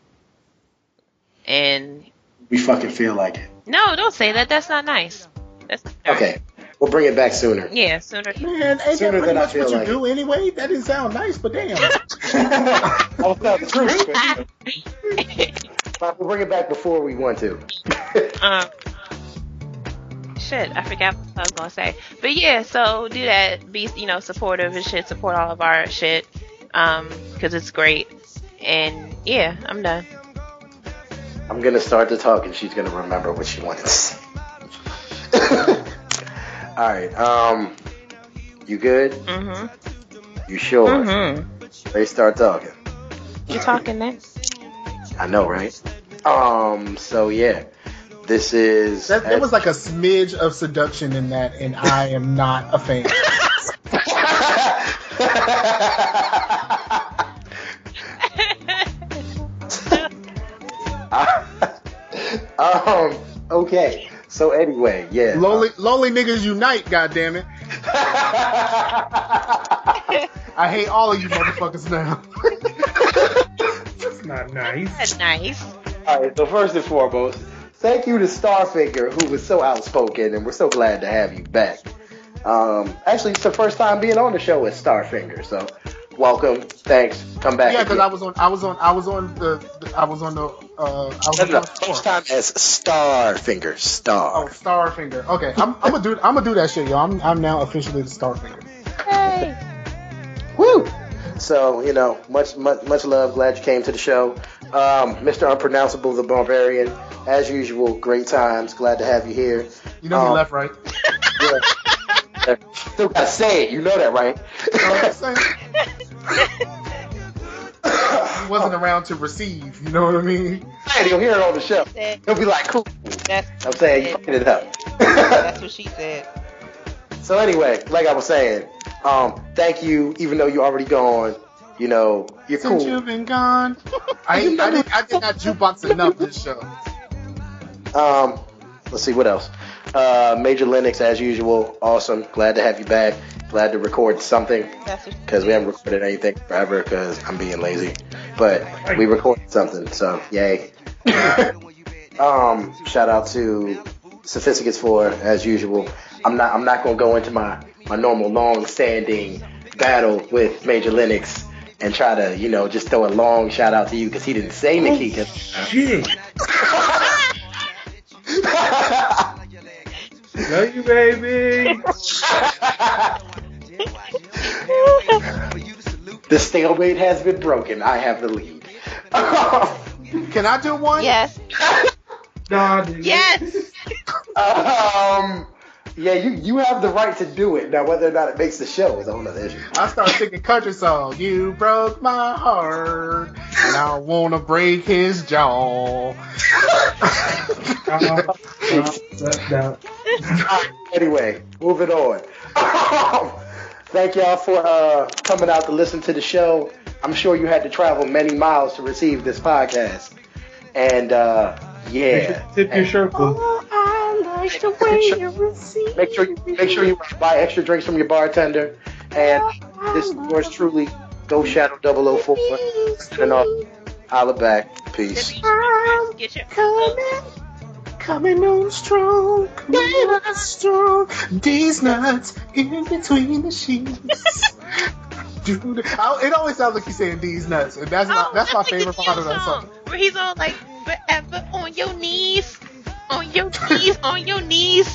And We fucking feel like it. no, don't say that. That's not nice. That's not nice. Okay, we'll bring it back sooner. Yeah, sooner. Man, ain't that Sooner pretty than I much feel what you like do anyway? That didn't sound nice, but damn. Oh, no, the truth. But we'll bring it back before we want to. um, shit, I forgot what I was gonna say. But yeah, so do that. Be, you know, supportive and shit. Support all of our shit. Um, cause it's great. And yeah, I'm done. I'm gonna start to talk, and she's gonna remember what she wanted to say. All right. Um, you good? Mm-hmm. You sure? Mm-hmm. Ready to start talking? You talking next? I know, right? Um. So yeah, this is. That, there was like a smidge of seduction in that, and I am not a fan. um. Okay. So anyway, yeah. Lonely, lonely niggas unite, goddammit. I hate all of you motherfuckers now. That's not nice. That's nice. All right. So first and foremost, thank you to Starfinger, who was so outspoken, and we're so glad to have you back. Um. Actually, it's the first time being on the show with Starfinger, so welcome. Thanks. Come back. Yeah, because again. I was on, I was on, I was on the, the I was on the, uh, I was No, on no, no. the First store. time as Starfinger. Oh, Star. Starfinger. Okay, I'm, I'm gonna do, I'm gonna do that shit, y'all. I'm, I'm now officially the Starfinger. Hey. Woo! So, you know, much, much, much love. Glad you came to the show. Um, Mister Unpronounceable, the Barbarian. As usual, great times. Glad to have you here. You know he Um, left, right? Yeah. Still gotta say it. You know that, right? You know what I'm saying? He wasn't around to receive. You know what I mean? And he'll hear it on the show. Said- He'll be like, cool. That's, I'm saying, you fucking it up. that's what she said. So anyway, like I was saying, um, thank you, even though you're already gone. You know, you're Since cool. you've been gone, I, ain't- I did, I did not jukebox enough this show. Um, let's see what else. Uh, Major Linux, as usual, awesome. Glad to have you back. Glad to record something That's what because we haven't recorded anything forever because I'm being lazy. But we recorded something, so yay. um, shout out to Sophisticates for as usual. I'm not. I'm not gonna go into my my normal long-standing battle with Major Linux and try to, you know, just throw a long shout out to you because he didn't say Nikita. Shit. Love you, baby. The stalemate has been broken. I have the lead. Can I do one? Yes. Nah, dude. Yes. um, yeah, you you have the right to do it. Now, whether or not it makes the show is a whole other issue. I start singing country song. You broke my heart, and I wanna break his jaw. Uh, uh, uh, uh, Anyway, moving on. Thank y'all for uh, coming out to listen to the show. I'm sure you had to travel many miles to receive this podcast. And uh, yeah, Tip your And shirt, boo. make sure you make sure you buy extra drinks from your bartender. And this is yours truly, Go Shadow double oh four. And off. Holla back. Peace. Get your Coming on strong, coming on strong. These nuts in between the sheets. Dude, I, it always sounds like he's saying these nuts, and that's my Oh, that's my like the favorite part of that song. Where he's all like, forever on your knees, on your knees, on your knees.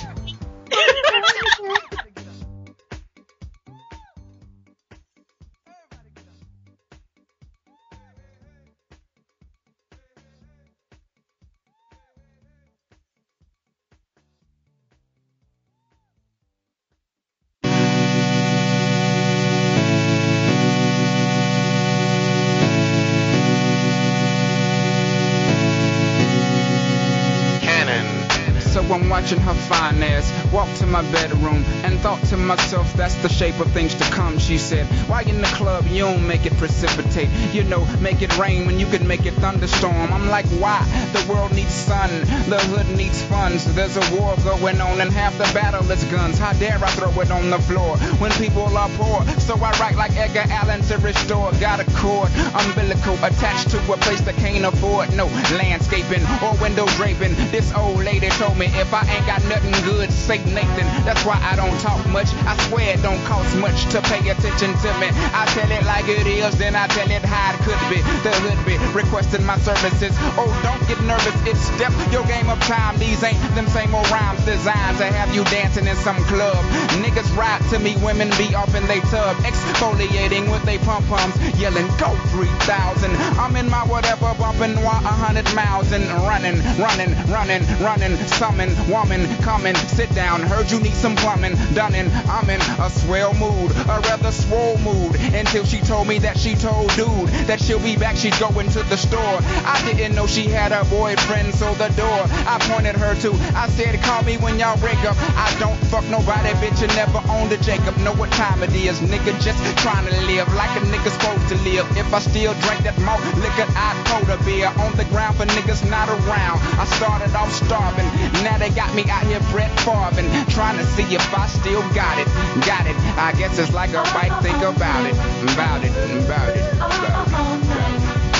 So I'm watching her fine ass walk to my bedroom and thought to myself, that's the shape of things to come. She said, why in the club you don't make it precipitate? You know, make it rain when you can make it thunderstorm. I'm like, why? The world needs sun, the hood needs funds. There's a war going on and half the battle is guns. How dare I throw it on the floor when people are poor? So I write like Edgar Allan to restore. Got a cord, umbilical attached to a place that can't afford no landscaping or window draping. This old lady told me if I ain't got nothing good, say Nathan. That's why I don't talk much. I swear it don't cost much to pay attention to me. I tell it like it is, then I tell it how it could be. The hood be requesting my services. Oh, don't get nervous, it's step your game of time. These ain't them same old rhymes designed to have you dancing in some club. Niggas ride to me, women be off in they tub, exfoliating with they pom-poms, yelling go three thousand. I'm in my whatever, bumping one hundred miles and running, running, running, running. Summon, woman, coming, sit down. Heard you need some plumbing, done in. I'm in a swell mood, a rather swole mood. Until she told me that she told dude that she'll be back, she's going to the store. I didn't know she had a boyfriend, so the door I pointed her to, I said, call me when y'all break up. I don't fuck nobody, bitch, you never owned a Jacob. Know what time it is, nigga, just trying to live like a nigga supposed to live. If I still drink that malt liquor, I'd pour the beer on the ground for niggas not around. I started off starving, now they got me out here Brett Favre, trying to see if I still got it, got it. I guess it's like a bite, think about it, about it, about it, about it.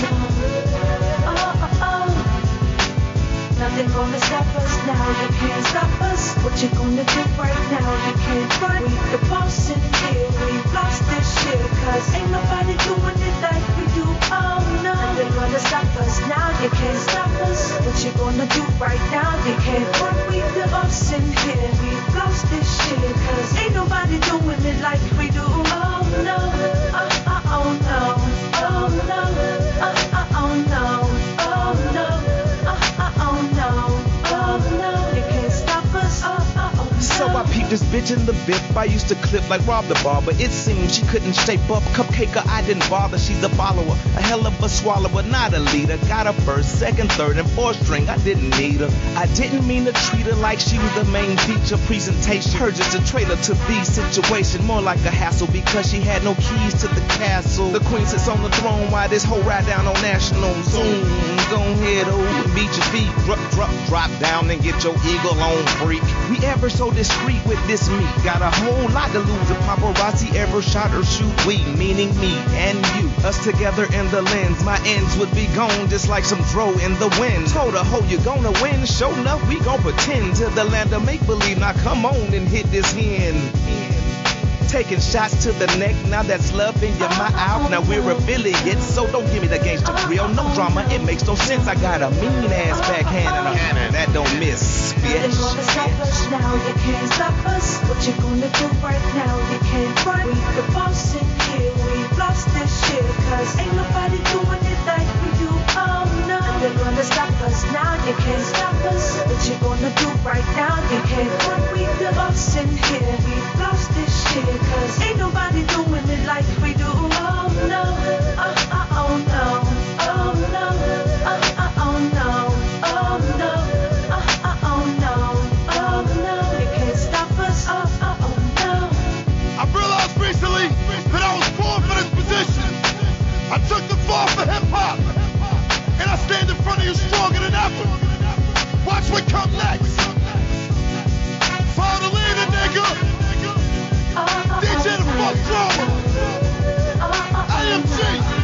Nothing gonna stop us now, you can't stop us. What you gonna do right now, you can't run. We the boss in here, we lost this shit, cause cause ain't nobody doing it like we do. Oh no, they're gonna stop us now, you can't stop us. What you gonna do right now, you can't run with the us in here. We've lost this shit, cause ain't nobody doing it like we do. Oh no, uh, uh, oh no, oh no, uh, uh, oh no, oh no, uh, uh, oh no, oh no, you can't stop us, uh, uh, oh no. So I peeped this bitch in the bip. I used to clip like Rob the Barber. It seemed she couldn't shape up. Cupcaker, I didn't bother. She's a follower, a hell of a swallower, not a leader. Got her first, second, third, and fourth string. I didn't need her. I didn't mean to treat her like she was the main feature presentation. Her just a trailer to the situation, more like a hassle because she had no keys to the castle. The queen sits on the throne while this whole ride down on national. Zoom, go ahead, oh, and beat your feet. Drop, drop, drop down and get your eagle on freak. We ever so discreet with this meat. Got a whole lot to lose if paparazzi ever shot or shoot. We, meaning me and you, us together in the lens. My ends would be gone just like some dro in the wind. Told her, ho, you gonna win. Show enough, we gon' pretend to the land of make-believe. Now come on and hit this hen. Taking shots to the neck, now that's love in your mouth. Now we're affiliates, so don't give me the gangster grill. No drama, it makes no sense. I got a mean ass backhand and a cannon that don't miss. They're gonna stop us now, you can't stop us. What you gonna do right now, you can't run. We the boss in here, we've lost this shit, cause ain't nobody doing it like we do. Oh no, they're gonna stop us now, you can't stop us. What you gonna do right now, you can't run. We the boss in here, we've lost this shit, cause ain't nobody doing it like we do. Oh no, uh, uh, oh no, oh no, uh, uh, oh no, oh no, uh, uh, oh no, oh no, you can't stop us, uh, uh, oh no. I realized recently that I was born for this position. I took the fall for hip hop, and I stand in front of you stronger than ever. Watch what comes next. Follow the leader, nigga. D J the fuck drama. I M G.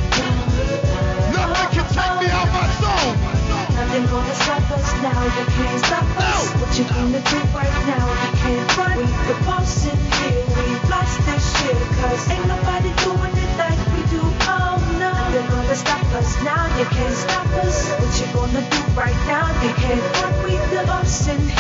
Nothing can take me out my zone. Nothing gonna stop us now, you can't stop us. What you gonna do right now, you can't run. We the boss in here, we've lost this shit, cause ain't nobody doing it like we do. Oh no, nothing gonna stop us now, you can't stop us. What you gonna do right now, you can't run. We the boss in